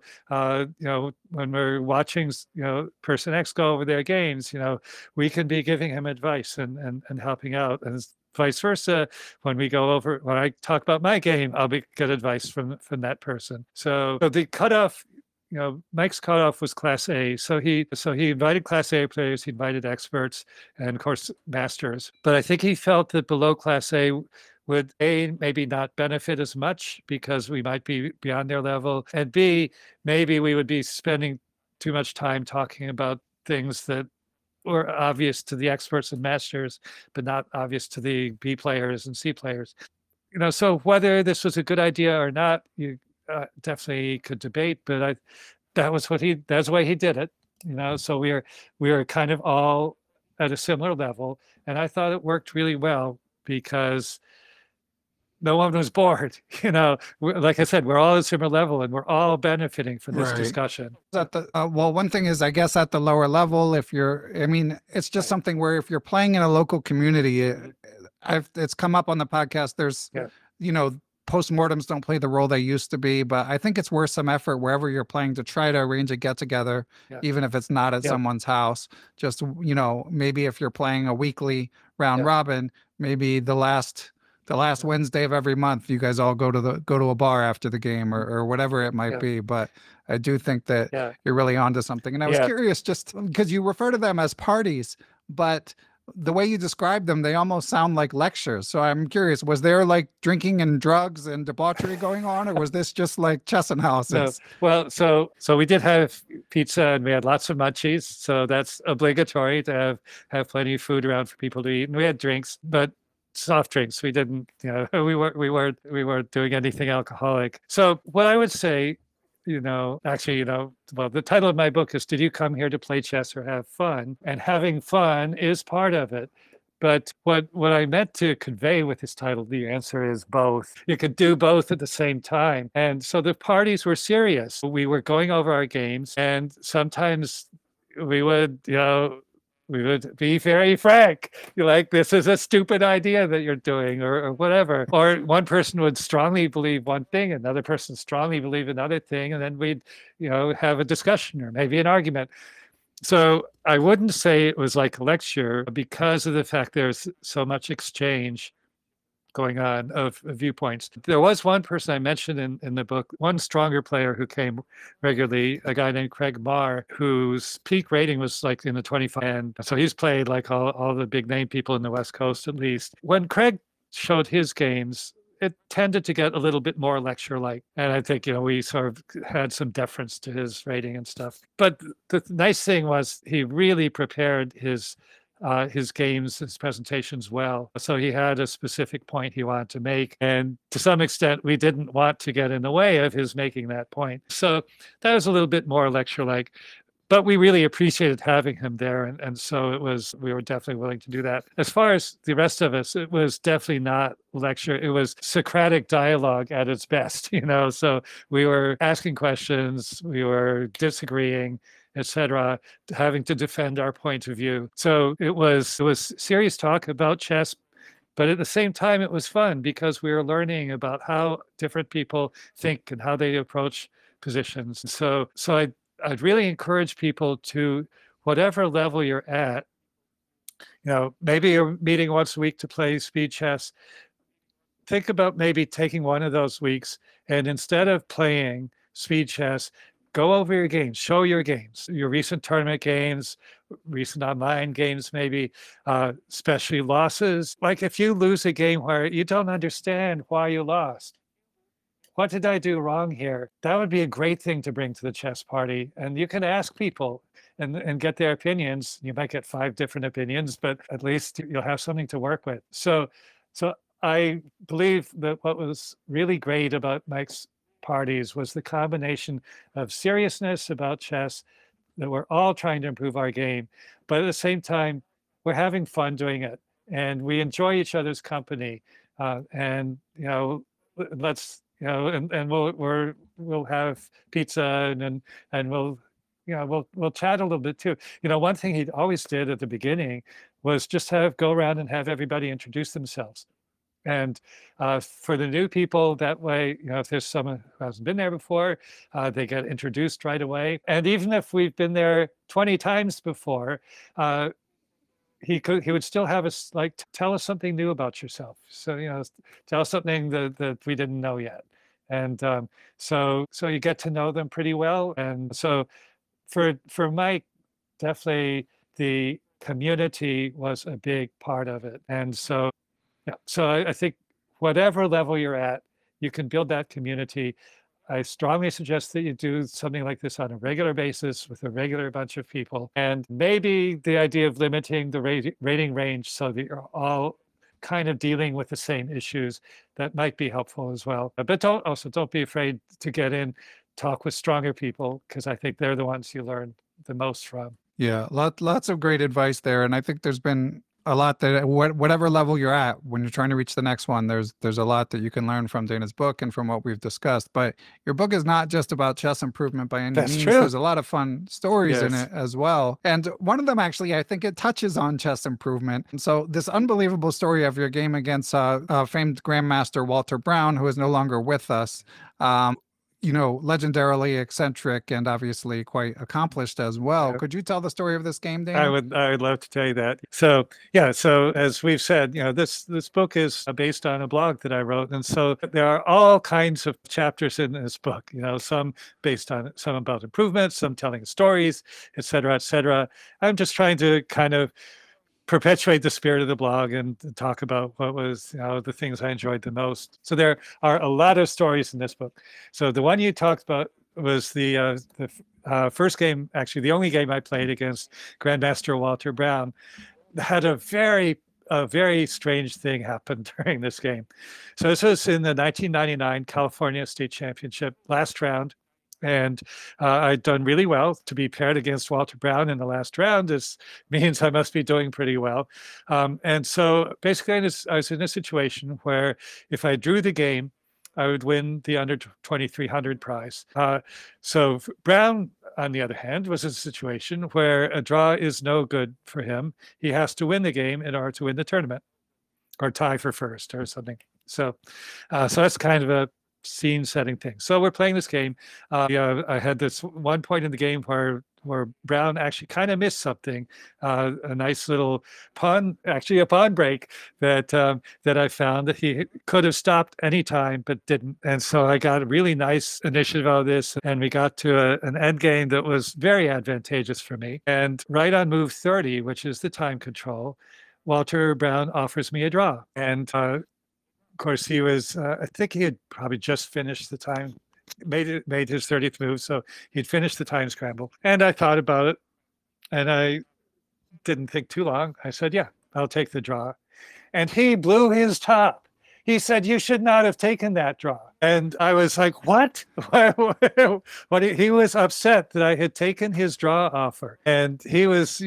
Speaker 4: when we're watching, person X go over their games, we can be giving him advice and helping out, and vice versa. When I talk about my game, I'll get advice from that person. So the cutoff, Mike's cutoff was Class A. So he invited Class A players, he invited experts, and of course masters. But I think he felt that below Class A would A, maybe not benefit as much because we might be beyond their level, and B, maybe we would be spending too much time talking about things that were obvious to the experts and masters, but not obvious to the B players and C players. So whether this was a good idea or not, you definitely could debate, but that's the way he did it. So we were kind of all at a similar level, and I thought it worked really well because no one was bored. Like I said, we're all at a similar level and we're all benefiting from this
Speaker 1: Right.
Speaker 4: discussion.
Speaker 1: Well, one thing is, I guess at the lower level, it's just something where if you're playing in a local community, it's come up on the podcast. There's,
Speaker 4: Yeah.
Speaker 1: postmortems don't play the role they used to be, but I think it's worth some effort wherever you're playing to try to arrange a get together,
Speaker 4: Yeah.
Speaker 1: even if it's not at
Speaker 4: Yeah.
Speaker 1: someone's house. Just, maybe if you're playing a weekly round
Speaker 4: Yeah.
Speaker 1: robin, maybe the last Wednesday of every month, you guys all go to a bar after the game or whatever it might
Speaker 4: Yeah.
Speaker 1: be. But I do think that
Speaker 4: Yeah.
Speaker 1: you're really onto something. And I was
Speaker 4: Yeah.
Speaker 1: curious, just because you refer to them as parties, but the way you describe them, they almost sound like lectures. So I'm curious, was there like drinking and drugs and debauchery going on, or was this just like chess and
Speaker 4: No,
Speaker 1: houses?
Speaker 4: well, so we did have pizza and we had lots of munchies. So that's obligatory to have plenty of food around for people to eat. And we had drinks, but soft drinks. We didn't, we weren't doing anything alcoholic. So what I would say, actually, well, the title of my book is "Did You Come Here to Play Chess or Have Fun?" And having fun is part of it. But what I meant to convey with this title, the answer is both. You could do both at the same time. And so the parties were serious. We were going over our games, and sometimes we would, we would be very frank. You're like, this is a stupid idea that you're doing, or whatever. Or one person would strongly believe one thing, another person strongly believe another thing, and then we'd, have a discussion or maybe an argument. So I wouldn't say it was like a lecture because of the fact there's so much exchange going on of viewpoints. There was one person I mentioned in the book, one stronger player who came regularly, a guy named Craig Marr, whose peak rating was like in the 25. And so he's played like all the big name people in the West Coast, at least. When Craig showed his games, it tended to get a little bit more lecture-like. And I think, we sort of had some deference to his rating and stuff. But the nice thing was he really prepared his games, his presentations well. So he had a specific point he wanted to make. And to some extent, we didn't want to get in the way of his making that point. So that was a little bit more lecture-like. But we really appreciated having him there. And so we were definitely willing to do that. As far as the rest of us, it was definitely not lecture. It was Socratic dialogue at its best, So we were asking questions, we were disagreeing, etc., having to defend our point of view. So it was serious talk about chess, but at the same time, it was fun because we were learning about how different people think and how they approach positions. So I'd really encourage people to, whatever level you're at, maybe you're meeting once a week to play speed chess. Think about maybe taking one of those weeks and instead of playing speed chess, go over your games, show your games, your recent tournament games, recent online games, maybe, especially losses. Like if you lose a game where you don't understand why you lost, what did I do wrong here? That would be a great thing to bring to the chess party. And you can ask people and get their opinions. You might get 5 different opinions, but at least you'll have something to work with. So I believe that what was really great about Mike's parties was the combination of seriousness about chess, that we're all trying to improve our game, but at the same time, we're having fun doing it. And we enjoy each other's company. And, let's, and we'll have pizza and we'll we'll chat a little bit too. One thing he always did at the beginning was just go around and have everybody introduce themselves. And for the new people, that way, if there's someone who hasn't been there before, they get introduced right away. And even if we've been there 20 times before, he would still have us tell us something new about yourself. So, tell us something that we didn't know yet. And so you get to know them pretty well. And so for Mike, definitely the community was a big part of it. And so, yeah, so I think whatever level you're at, you can build that community. I strongly suggest that you do something like this on a regular basis with a regular bunch of people. And maybe the idea of limiting the rating range so that you're all kind of dealing with the same issues, that might be helpful as well. But don't be afraid to get in, talk with stronger people, because I think they're the ones you learn the most from.
Speaker 1: Yeah, lots of great advice there. And I think there's been a lot that whatever level you're at, when you're trying to reach the next one, there's a lot that you can learn from Dana's book and from what we've discussed. But your book is not just about chess improvement by any means.
Speaker 4: True.
Speaker 1: There's a lot of fun stories in it as well. And one of them, actually, I think it touches on chess improvement. And so this unbelievable story of your game against famed Grandmaster Walter Brown, who is no longer with us, legendarily eccentric and obviously quite accomplished as well.
Speaker 4: Yeah.
Speaker 1: Could you tell the story of this game, Dana?
Speaker 4: I would love to tell you that. So as we've said, this book is based on a blog that I wrote. And so there are all kinds of chapters in this book, some based on some about improvements, some telling stories, et cetera, et cetera. I'm just trying to kind of perpetuate the spirit of the blog and talk about what was the things I enjoyed the most. So there are a lot of stories in this book. So the one you talked about was the first game, actually the only game I played against Grandmaster Walter Brown. Had a very strange thing happen during this game. So this was in the 1999 California State Championship last round. And I'd done really well. To be paired against Walter Brown in the last round means I must be doing pretty well. And so basically I was in a situation where if I drew the game, I would win the under 2,300 prize. So Brown, on the other hand, was in a situation where a draw is no good for him. He has to win the game in order to win the tournament, or tie for first or something. So that's kind of a scene setting thing. So we're playing this game. I had this one point in the game where Brown actually kind of missed something, a nice little pawn, actually a pawn break that I found that he could have stopped any time but didn't. And so I got a really nice initiative out of this, and we got to an end game that was very advantageous for me. And right on move 30, which is the time control, Walter Brown offers me a draw. And of course, he was, I think he had probably just finished the time, made his 30th move. So he'd finished the time scramble. And I thought about it, and I didn't think too long. I said, yeah, I'll take the draw. And he blew his top. He said, you should not have taken that draw. And I was like, what? What? He was upset that I had taken his draw offer. And he was,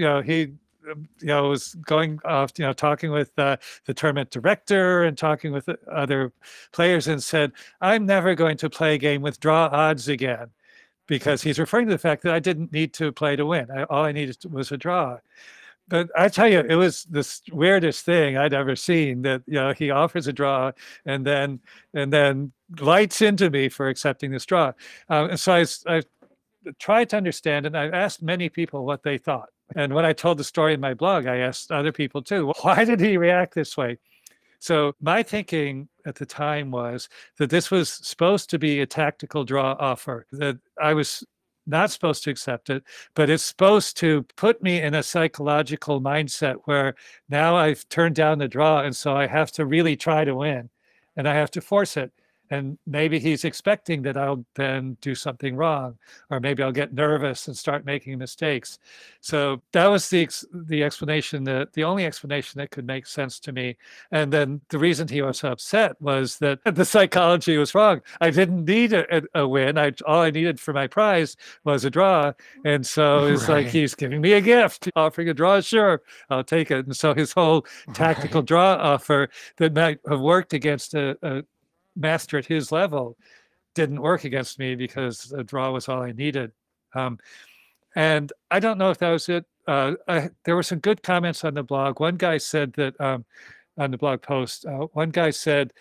Speaker 4: was going off, talking with the tournament director and talking with other players, and said, I'm never going to play a game with draw odds again, because he's referring to the fact that I didn't need to play to win. All I needed was a draw. But I tell you, it was the weirdest thing I'd ever seen, that, he offers a draw and then lights into me for accepting this draw. And so I tried to understand, and I asked many people what they thought. And when I told the story in my blog, I asked other people too, well, why did he react this way? So my thinking at the time was that this was supposed to be a tactical draw offer, that I was not supposed to accept it, but it's supposed to put me in a psychological mindset where now I've turned down the draw, and so I have to really try to win, and I have to force it. And maybe he's expecting that I'll then do something wrong, or maybe I'll get nervous and start making mistakes. So that was the explanation, the only explanation that could make sense to me. And then the reason he was upset was that the psychology was wrong. I didn't need a win. All I needed for my prize was a draw. And so it's like, he's giving me a gift, offering a draw. Sure, I'll take it. And so his whole tactical draw offer that might have worked against a master at his level didn't work against me, because a draw was all I needed. And I don't know if that was it. There were some good comments on the blog. One guy said that on the blog post, one guy said,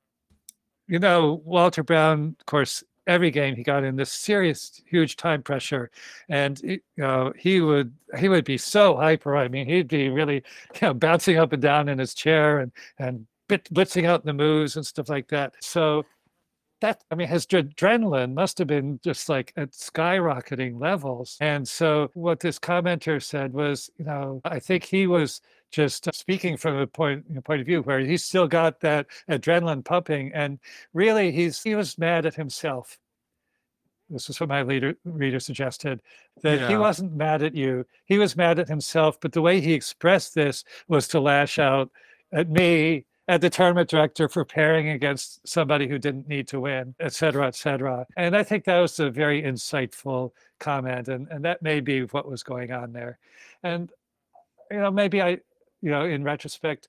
Speaker 4: Walter Brown, of course, every game he got in this serious, huge time pressure, and he would be so hyper. I mean, he'd be really bouncing up and down in his chair and blitzing out the moves and stuff like that. So his adrenaline must have been just like at skyrocketing levels. And so what this commenter said was, I think he was just speaking from a point of view where he's still got that adrenaline pumping, and really he was mad at himself. This is what my reader suggested, that he wasn't mad at you. He was mad at himself, but the way he expressed this was to lash out at me, at the tournament director, for pairing against somebody who didn't need to win, et cetera, et cetera. And I think that was a very insightful comment, and that may be what was going on there. And, maybe in retrospect,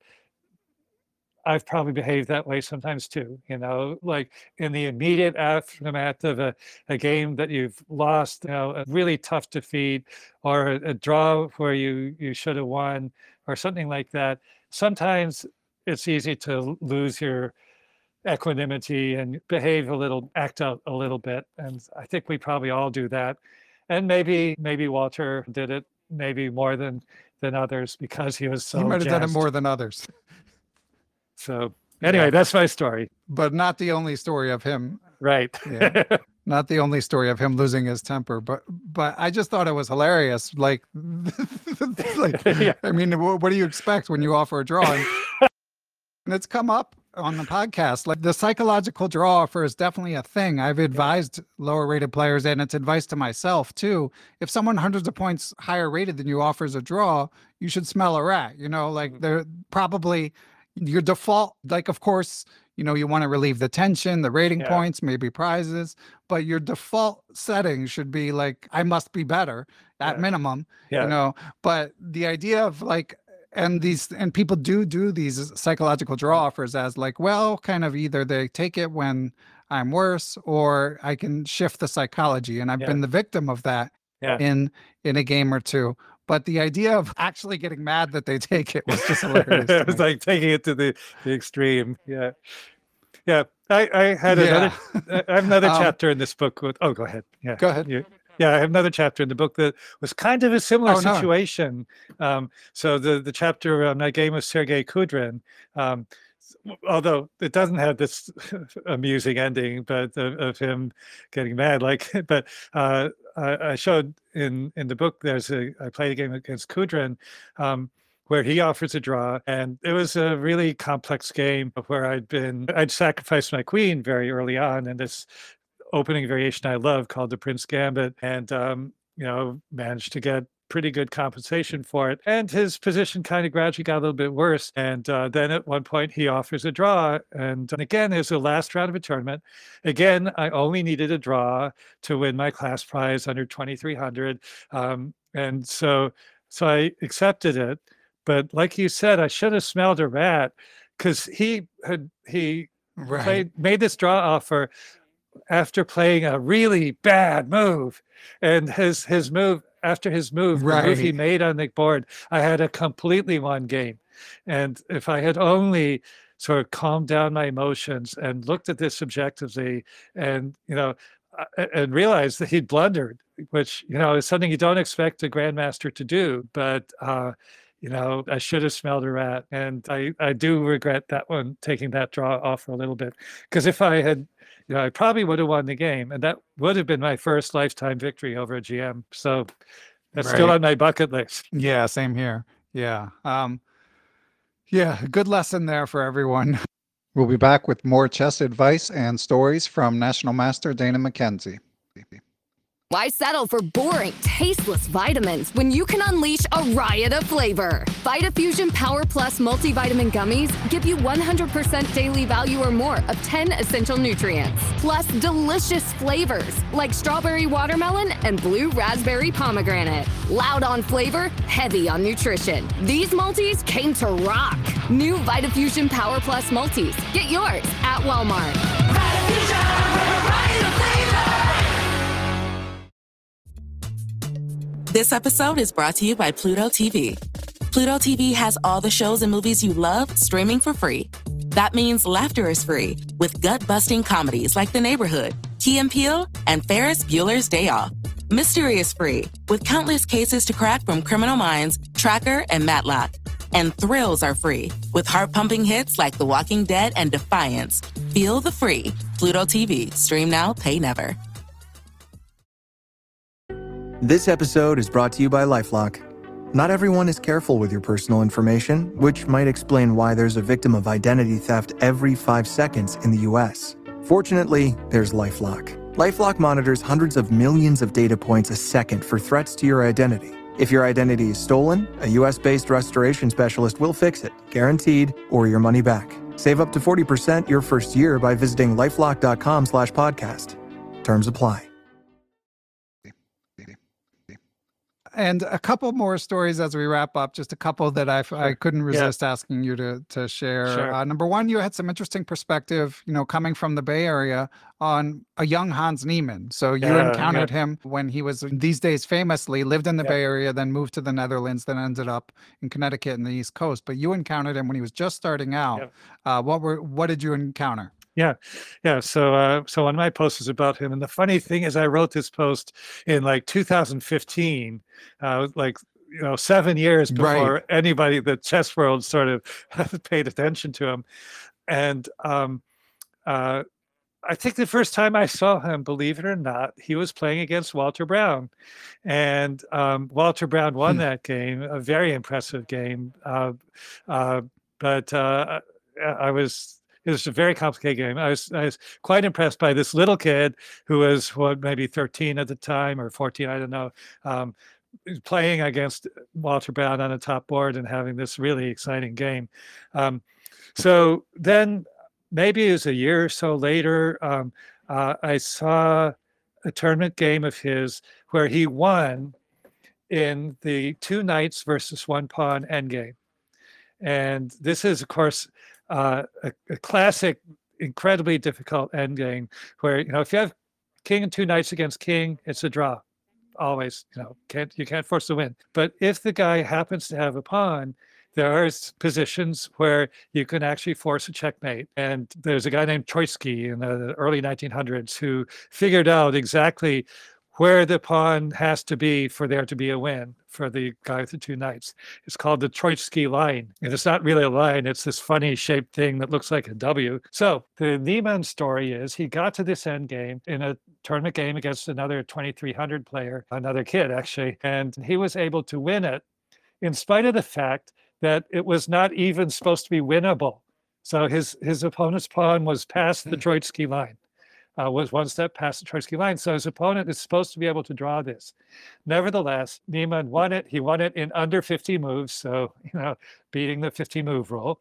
Speaker 4: I've probably behaved that way sometimes too, like in the immediate aftermath of a game that you've lost, a really tough defeat, or a draw where you should have won, or something like that. Sometimes it's easy to lose your equanimity and act out a little bit. And I think we probably all do that. And maybe Walter did it maybe more than others because he was so
Speaker 1: He might have done it
Speaker 4: jazzed.
Speaker 1: more than others.
Speaker 4: So anyway, that's my story.
Speaker 1: But not the only story of him.
Speaker 4: Right.
Speaker 1: Yeah. Not the only story of him losing his temper, but I just thought it was hilarious. Like,
Speaker 4: Yeah.
Speaker 1: I mean, what do you expect when you offer a draw? And it's come up on the podcast. Like, the psychological draw offer is definitely a thing. I've advised lower rated players, and it's advice to myself too. If someone hundreds of points higher rated than you offers a draw, you should smell a rat. Like, they're probably your default. Like, of course, you want to relieve the tension, the rating points, maybe prizes, but your default setting should be like, I must be better at minimum. But the idea of like, and people do these psychological draw offers as like, well, kind of either they take it when I'm worse, or I can shift the psychology. And I've been the victim of that in a game or two. But the idea of actually getting mad that they take it was just hilarious.
Speaker 4: It was like taking it to the extreme. Yeah. Yeah. I had I have another chapter in this book with, go ahead. Yeah.
Speaker 1: Go ahead.
Speaker 4: Yeah, I have another chapter in the book that was kind of a similar
Speaker 1: Oh, no.
Speaker 4: situation. So the chapter on my game with Sergei Kudrin, although it doesn't have this amusing ending, but of him getting mad, but I showed in the book, I played a game against Kudrin, where he offers a draw, and it was a really complex game where I'd sacrificed my queen very early on in this opening variation I love called the Prince Gambit, and managed to get pretty good compensation for it. And his position kind of gradually got a little bit worse. And then at one point he offers a draw. And again, there's the last round of a tournament. Again, I only needed a draw to win my class prize under 2,300. And so I accepted it. But like you said, I should have smelled a rat, because he made this draw offer after playing a really bad move, and his move, the move he made on the board, I had a completely won game. And if I had only sort of calmed down my emotions and looked at this objectively, and and realized that he'd blundered, which is something you don't expect a grandmaster to do, but I should have smelled a rat. And I do regret that one, taking that draw off for a little bit, because if I had, I probably would have won the game, and that would have been my first lifetime victory over a GM. So that's still on my bucket list.
Speaker 1: Yeah, same here. Yeah. Good lesson there for everyone. We'll be back with more chess advice and stories from National Master Dana Mackenzie.
Speaker 6: Why settle for boring, tasteless vitamins when you can unleash a riot of flavor? VitaFusion Power Plus multivitamin gummies give you 100% daily value or more of 10 essential nutrients, plus delicious flavors like strawberry watermelon and blue raspberry pomegranate. Loud on flavor, heavy on nutrition. These multis came to rock. New VitaFusion Power Plus multis. Get yours at Walmart.
Speaker 11: This episode is brought to you by Pluto TV. Pluto TV has all the shows and movies you love streaming for free. That means laughter is free with gut-busting comedies like The Neighborhood, Key and Peele, and Ferris Bueller's Day Off. Mystery is free with countless cases to crack from Criminal Minds, Tracker, and Matlock. And thrills are free with heart-pumping hits like The Walking Dead and Defiance. Feel the free. Pluto TV. Stream now, pay never.
Speaker 12: This episode is brought to you by LifeLock. Not everyone is careful with your personal information, which might explain why there's a victim of identity theft every 5 seconds in the US. Fortunately, there's LifeLock. LifeLock monitors hundreds of millions of data points a second for threats to your identity. If your identity is stolen, a US-based restoration specialist will fix it, guaranteed, or your money back. Save up to 40% your first year by visiting lifelock.com/podcast. Terms apply.
Speaker 1: And a couple more stories as we wrap up, just a couple that I couldn't resist asking you to share.
Speaker 4: Sure.
Speaker 1: Number one, you had some interesting perspective, coming from the Bay Area on a young Hans Niemann. So you encountered him when he was, these days famously, lived in the Bay Area, then moved to the Netherlands, then ended up in Connecticut and the East Coast. But you encountered him when he was just starting out. What did you encounter?
Speaker 4: Yeah. So one of my posts was about him, and the funny thing is, I wrote this post in like 2015, 7 years before anybody, the chess world, sort of paid attention to him. And I think the first time I saw him, believe it or not, he was playing against Walter Brown, and Walter Brown won that game, a very impressive game. It was a very complicated game. I was quite impressed by this little kid who was maybe 13 at the time or 14, I don't know, playing against Walter Brown on a top board and having this really exciting game. So then maybe it was a year or so later, I saw a tournament game of his where he won in the 2 knights versus 1 pawn endgame. And this is, of course, a classic, incredibly difficult endgame where, if you have king and 2 knights against king, it's a draw. Always, you can't force the win. But if the guy happens to have a pawn, there are positions where you can actually force a checkmate. And there's a guy named Troitsky in the early 1900s who figured out exactly where the pawn has to be for there to be a win for the guy with the 2 knights. It's called the Troitsky line. And it's not really a line, it's this funny shaped thing that looks like a W. So the Niemann story is he got to this end game in a tournament game against another 2300 player, another kid actually, and he was able to win it in spite of the fact that it was not even supposed to be winnable. So his opponent's pawn was past the Troitsky line. Was 1 step past the Troitsky line. So his opponent is supposed to be able to draw this. Nevertheless, Niemann won it. He won it in under 50 moves. So, beating the 50 move rule.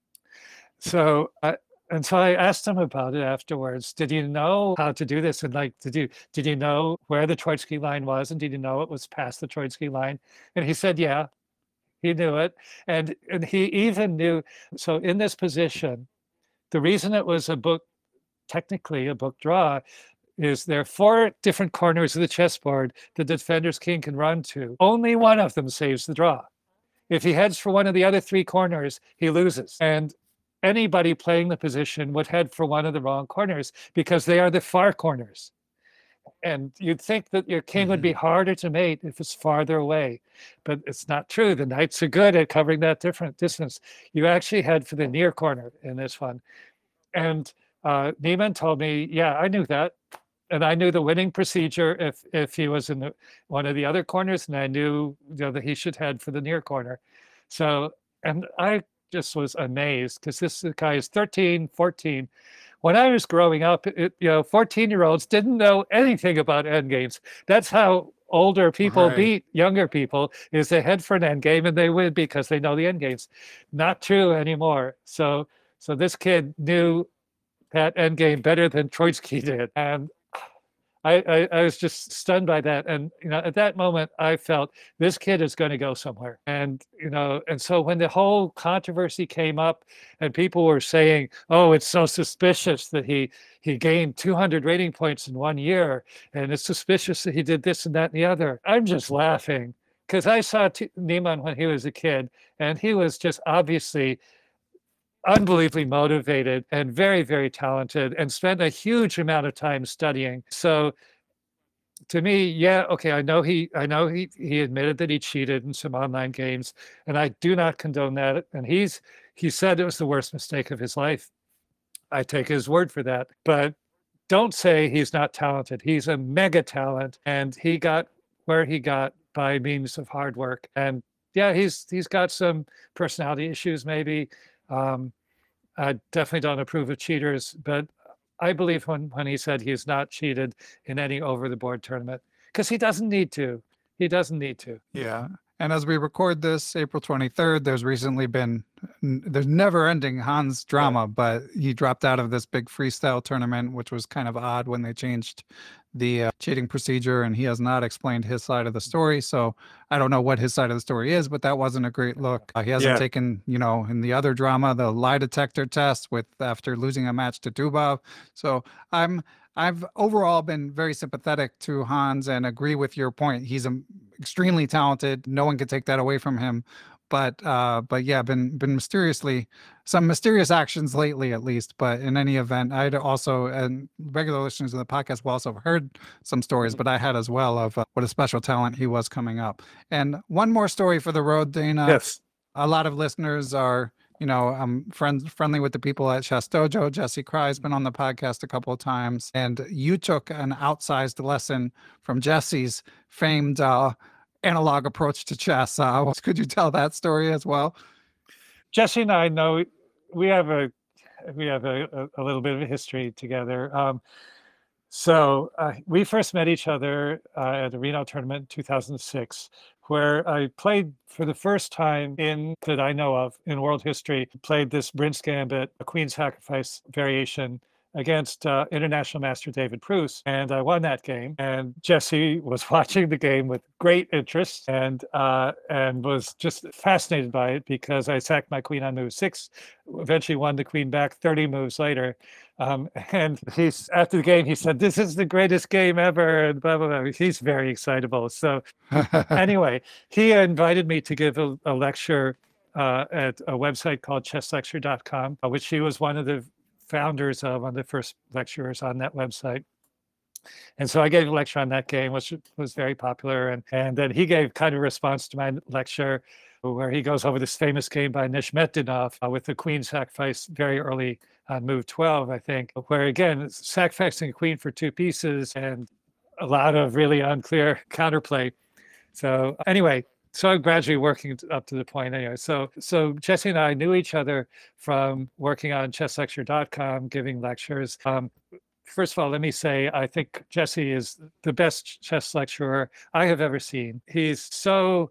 Speaker 4: So I asked him about it afterwards. Did you know how to do this? And did you know where the Troitsky line was? And did you know it was past the Troitsky line? And he said, yeah, he knew it. And he even knew, so in this position, the reason it was technically a book draw is there are 4 different corners of the chessboard the defender's king can run to. Only one of them saves the draw. If he heads for one of the other 3 corners, he loses. And anybody playing the position would head for one of the wrong corners because they are the far corners. And you'd think that your king would be harder to mate if it's farther away, but it's not true. The knights are good at covering that different distance. You actually head for the near corner in this one. And Niemann told me, yeah, I knew that. And I knew the winning procedure if he was in one of the other corners, and I knew that he should head for the near corner. So, and I just was amazed because this guy is 13, 14. When I was growing up, 14-year-olds didn't know anything about endgames. That's how older people beat younger people, is they head for an endgame and they win because they know the endgames. Not true anymore. So this kid knew that endgame better than Troitsky did. And I was just stunned by that. And, at that moment, I felt this kid is going to go somewhere. And, and so when the whole controversy came up and people were saying, oh, it's so suspicious that he gained 200 rating points in 1 year, and it's suspicious that he did this and that and the other, I'm just laughing because I saw Niemann when he was a kid, and he was just obviously unbelievably motivated and very, very talented and spent a huge amount of time studying. So to me, yeah, okay, I know he admitted that he cheated in some online games, and I do not condone that. And he said it was the worst mistake of his life. I take his word for that. But don't say he's not talented. He's a mega talent, and he got where he got by means of hard work. And yeah, he's got some personality issues maybe. I definitely don't approve of cheaters, but I believe when he said he's not cheated in any over-the-board tournament, because he doesn't need to. He doesn't need to.
Speaker 1: Yeah. And as we record this, April 23rd, there's recently been, there's never-ending Hans drama, but he dropped out of this big freestyle tournament, which was kind of odd when they changed the cheating procedure, and he has not explained his side of the story. So I don't know what his side of the story is, but that wasn't a great look. He hasn't taken, in the other drama, the lie detector test after losing a match to Dubov. So I've overall been very sympathetic to Hans and agree with your point. He's extremely talented. No one could take that away from him. But yeah, been some mysterious actions lately, at least. But in any event, I'd also, and regular listeners of the podcast will also have heard some stories, but I had as well of what a special talent he was coming up. And one more story for the road, Dana.
Speaker 4: Yes.
Speaker 1: A lot of listeners are, I'm friendly with the people at Chess Dojo. Jesse Cry's been on the podcast a couple of times, and you took an outsized lesson from Jesse's famed analog approach to chess. Could you tell that story as well?
Speaker 4: Jesse and I know we have a little bit of a history together. So we first met each other at a Reno tournament in 2006, where I played for the first time that I know of in world history, played this Prince Gambit, a Queen's Sacrifice variation against international master David Proust, and I won that game. And Jesse was watching the game with great interest and was just fascinated by it because I sacked my queen on move 6, eventually won the queen back 30 moves later. And after the game, he said, "This is the greatest game ever," and blah, blah, blah. He's very excitable. So anyway, he invited me to give a lecture at a website called chesslecture.com, which he was one of the founders of, one of the first lecturers on that website. And so I gave a lecture on that game, which was very popular. And then he gave kind of a response to my lecture where he goes over this famous game by Nishmetdinov with the queen sacrifice very early on move 12, I think, where again, sacrificing a queen for 2 pieces and a lot of really unclear counterplay. So anyway, so I'm gradually working up to the point anyway. So Jesse and I knew each other from working on chesslecture.com, giving lectures. First of all, let me say, I think Jesse is the best chess lecturer I have ever seen. He's so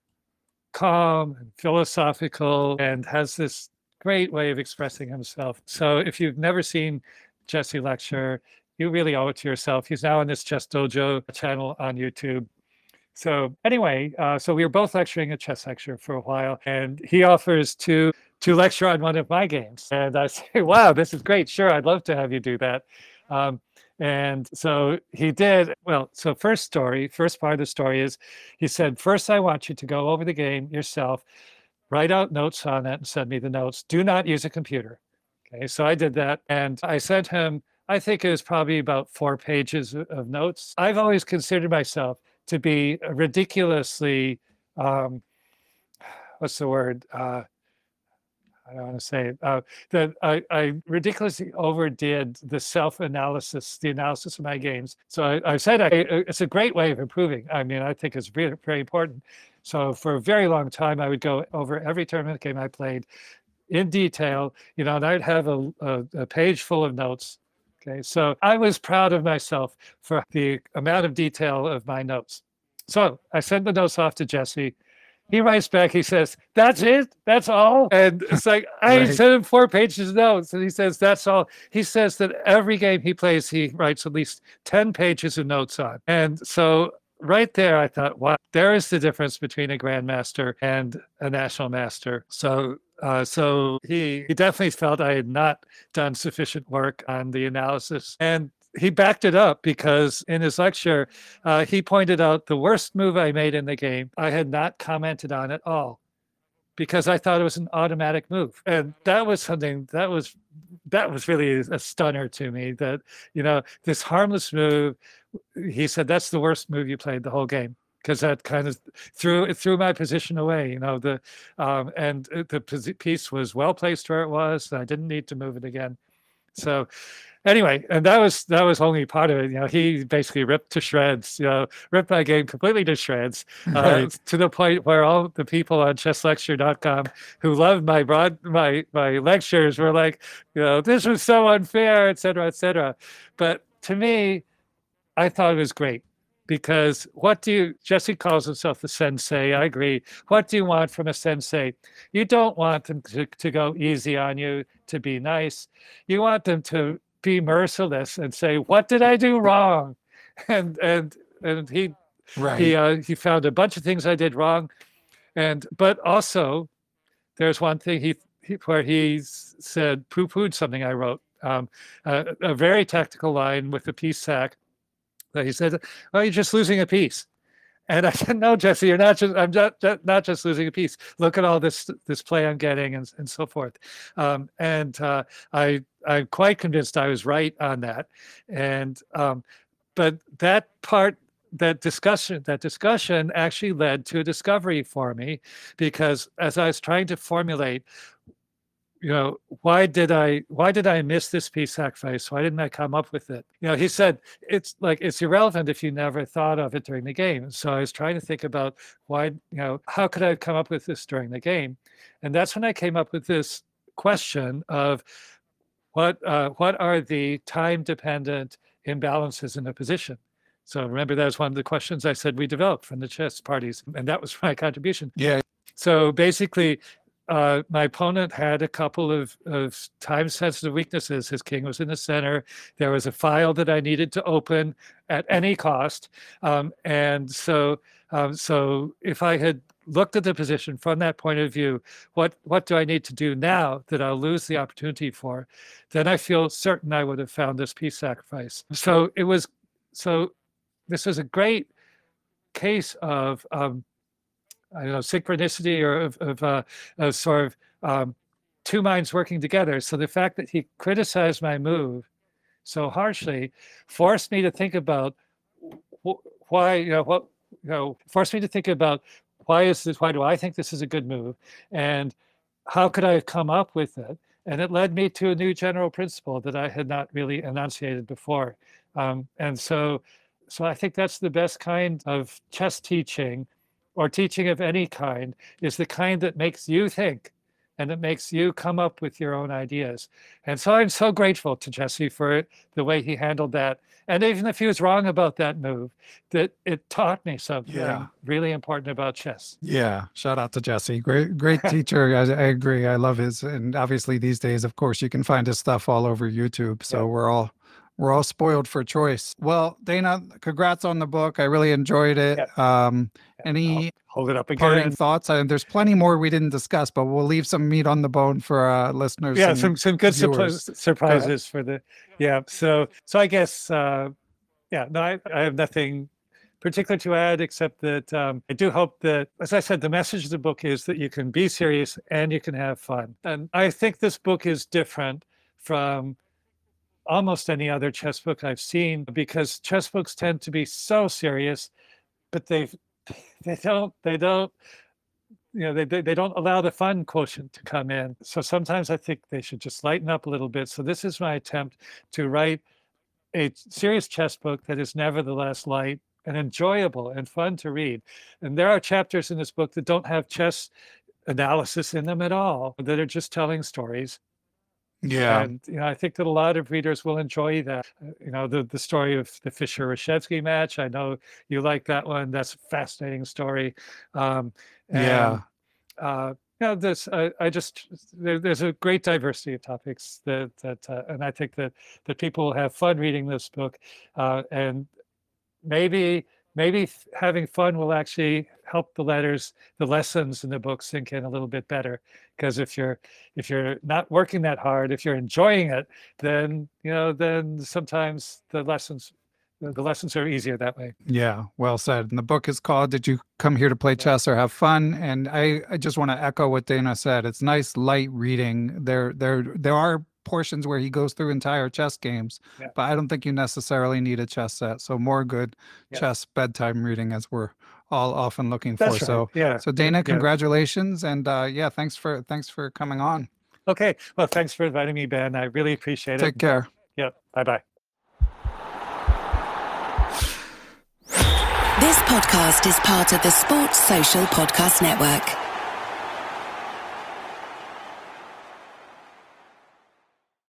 Speaker 4: calm and philosophical and has this great way of expressing himself. So if you've never seen Jesse lecture, you really owe it to yourself. He's now on this Chess Dojo channel on YouTube. So anyway, so we were both lecturing at Chess Lecture for a while, and he offers to lecture on one of my games. And I say, wow, this is great. Sure, I'd love to have you do that. And so he did. Well, so first part of the story is, he said, first, I want you to go over the game yourself, write out notes on it and send me the notes. Do not use a computer. Okay, so I did that. And I sent him, I think it was probably about 4 pages of notes. I've always considered myself to be ridiculously, what's the word? I don't want to say it, that I ridiculously overdid the self-analysis, the analysis of my games. So I said it's a great way of improving. I mean, I think it's very, very important. So for a very long time, I would go over every tournament game I played in detail, and I'd have a page full of notes. Okay, so I was proud of myself for the amount of detail of my notes. So I sent the notes off to Jesse, he writes back, he says, "That's it? That's all?" And it's like, I
Speaker 1: Right.
Speaker 4: sent him 4 pages of notes, and he says, "That's all." He says that every game he plays, he writes at least 10 pages of notes on. And so right there, I thought, wow, there is the difference between a grandmaster and a national master. So he definitely felt I had not done sufficient work on the analysis, and he backed it up because in his lecture, he pointed out the worst move I made in the game, I had not commented on at all because I thought it was an automatic move. And that was something that was really a stunner to me, that, this harmless move, he said, that's the worst move you played the whole game. Because that kind of threw my position away, and the piece was well placed where it was. I didn't need to move it again. So anyway, and that was only part of it. He basically ripped to shreds. Ripped my game completely to shreds,
Speaker 1: Right.
Speaker 4: to the point where all the people on chesslecture.com who loved my lectures were like, this was so unfair, et cetera. But to me, I thought it was great. Because Jesse calls himself the sensei. I agree. What do you want from a sensei? You don't want them to go easy on you, to be nice. You want them to be merciless and say, what did I do wrong? And he found a bunch of things I did wrong. But also there's one thing where he said, poo-pooed something I wrote, a very tactical line with the piece sack. He said, "Oh, you're just losing a piece." And I said, "No, Jesse, I'm not just losing a piece. Look at all this play I'm getting, and so forth." I'm quite convinced I was right on that. But that discussion actually led to a discovery for me, because as I was trying to formulate, why did I miss this piece sacrifice? Why didn't I come up with it? He said, it's irrelevant if you never thought of it during the game. So I was trying to think about why, how could I come up with this during the game? And that's when I came up with this question of what are the time-dependent imbalances in a position? So remember, that was one of the questions I said we developed from the chess parties, and that was my contribution.
Speaker 1: Yeah.
Speaker 4: So basically, my opponent had a couple of time-sensitive weaknesses. His king was in the center. There was a file that I needed to open at any cost. So if I had looked at the position from that point of view, what do I need to do now that I'll lose the opportunity for? Then I feel certain I would have found this piece sacrifice. So this was a great case of synchronicity, or of sort of two minds working together. So the fact that he criticized my move so harshly forced me to think about forced me to think about why do I think this is a good move, and how could I have come up with it? And it led me to a new general principle that I had not really enunciated before. So I think that's the best kind of chess teaching, or teaching of any kind, is the kind that makes you think and it makes you come up with your own ideas. And so I'm so grateful to Jesse for the way he handled that. And even if he was wrong about that move, that it taught me something really important about chess.
Speaker 1: Yeah. Shout out to Jesse. Great teacher. I agree. I love his, and obviously these days, of course, you can find his stuff all over YouTube. So we're all spoiled for choice. Well, Dana, congrats on the book. I really enjoyed it. Any
Speaker 4: hold it up again.
Speaker 1: Parting thoughts? There's plenty more we didn't discuss, but we'll leave some meat on the bone for listeners.
Speaker 4: Yeah, some good surprises for the. Yeah, so I guess I have nothing particular to add, except that I do hope that, as I said, the message of the book is that you can be serious and you can have fun. And I think this book is different from almost any other chess book I've seen, because chess books tend to be so serious, but they don't allow the fun quotient to come in. So sometimes I think they should just lighten up a little bit. So this is my attempt to write a serious chess book that is nevertheless light and enjoyable and fun to read. And there are chapters in this book that don't have chess analysis in them at all, that are just telling stories.
Speaker 1: Yeah.
Speaker 4: And I think that a lot of readers will enjoy that. The story of the Fischer-Reshevsky match. I know you like that one. That's a fascinating story.
Speaker 1: Yeah.
Speaker 4: There's there's a great diversity of topics that and I think that people will have fun reading this book, and maybe having fun will actually help the lessons in the book sink in a little bit better. Because if you're not working that hard, if you're enjoying it, then then sometimes the lessons are easier that way.
Speaker 1: Yeah, well said. And the book is called Did You Come Here to Play Chess or Have Fun? And I just want to echo what Dana said. It's nice, light reading. There are portions where he goes through entire chess games, but I don't think you necessarily need a chess set. So more good chess bedtime reading, as we're all often looking for.
Speaker 4: That's right.
Speaker 1: So Dana, congratulations, and thanks for coming on.
Speaker 4: Okay, well, thanks for inviting me, Ben. I really appreciate it.
Speaker 1: Take care.
Speaker 4: Yeah, bye-bye.
Speaker 11: This podcast is part of the Sports Social Podcast Network.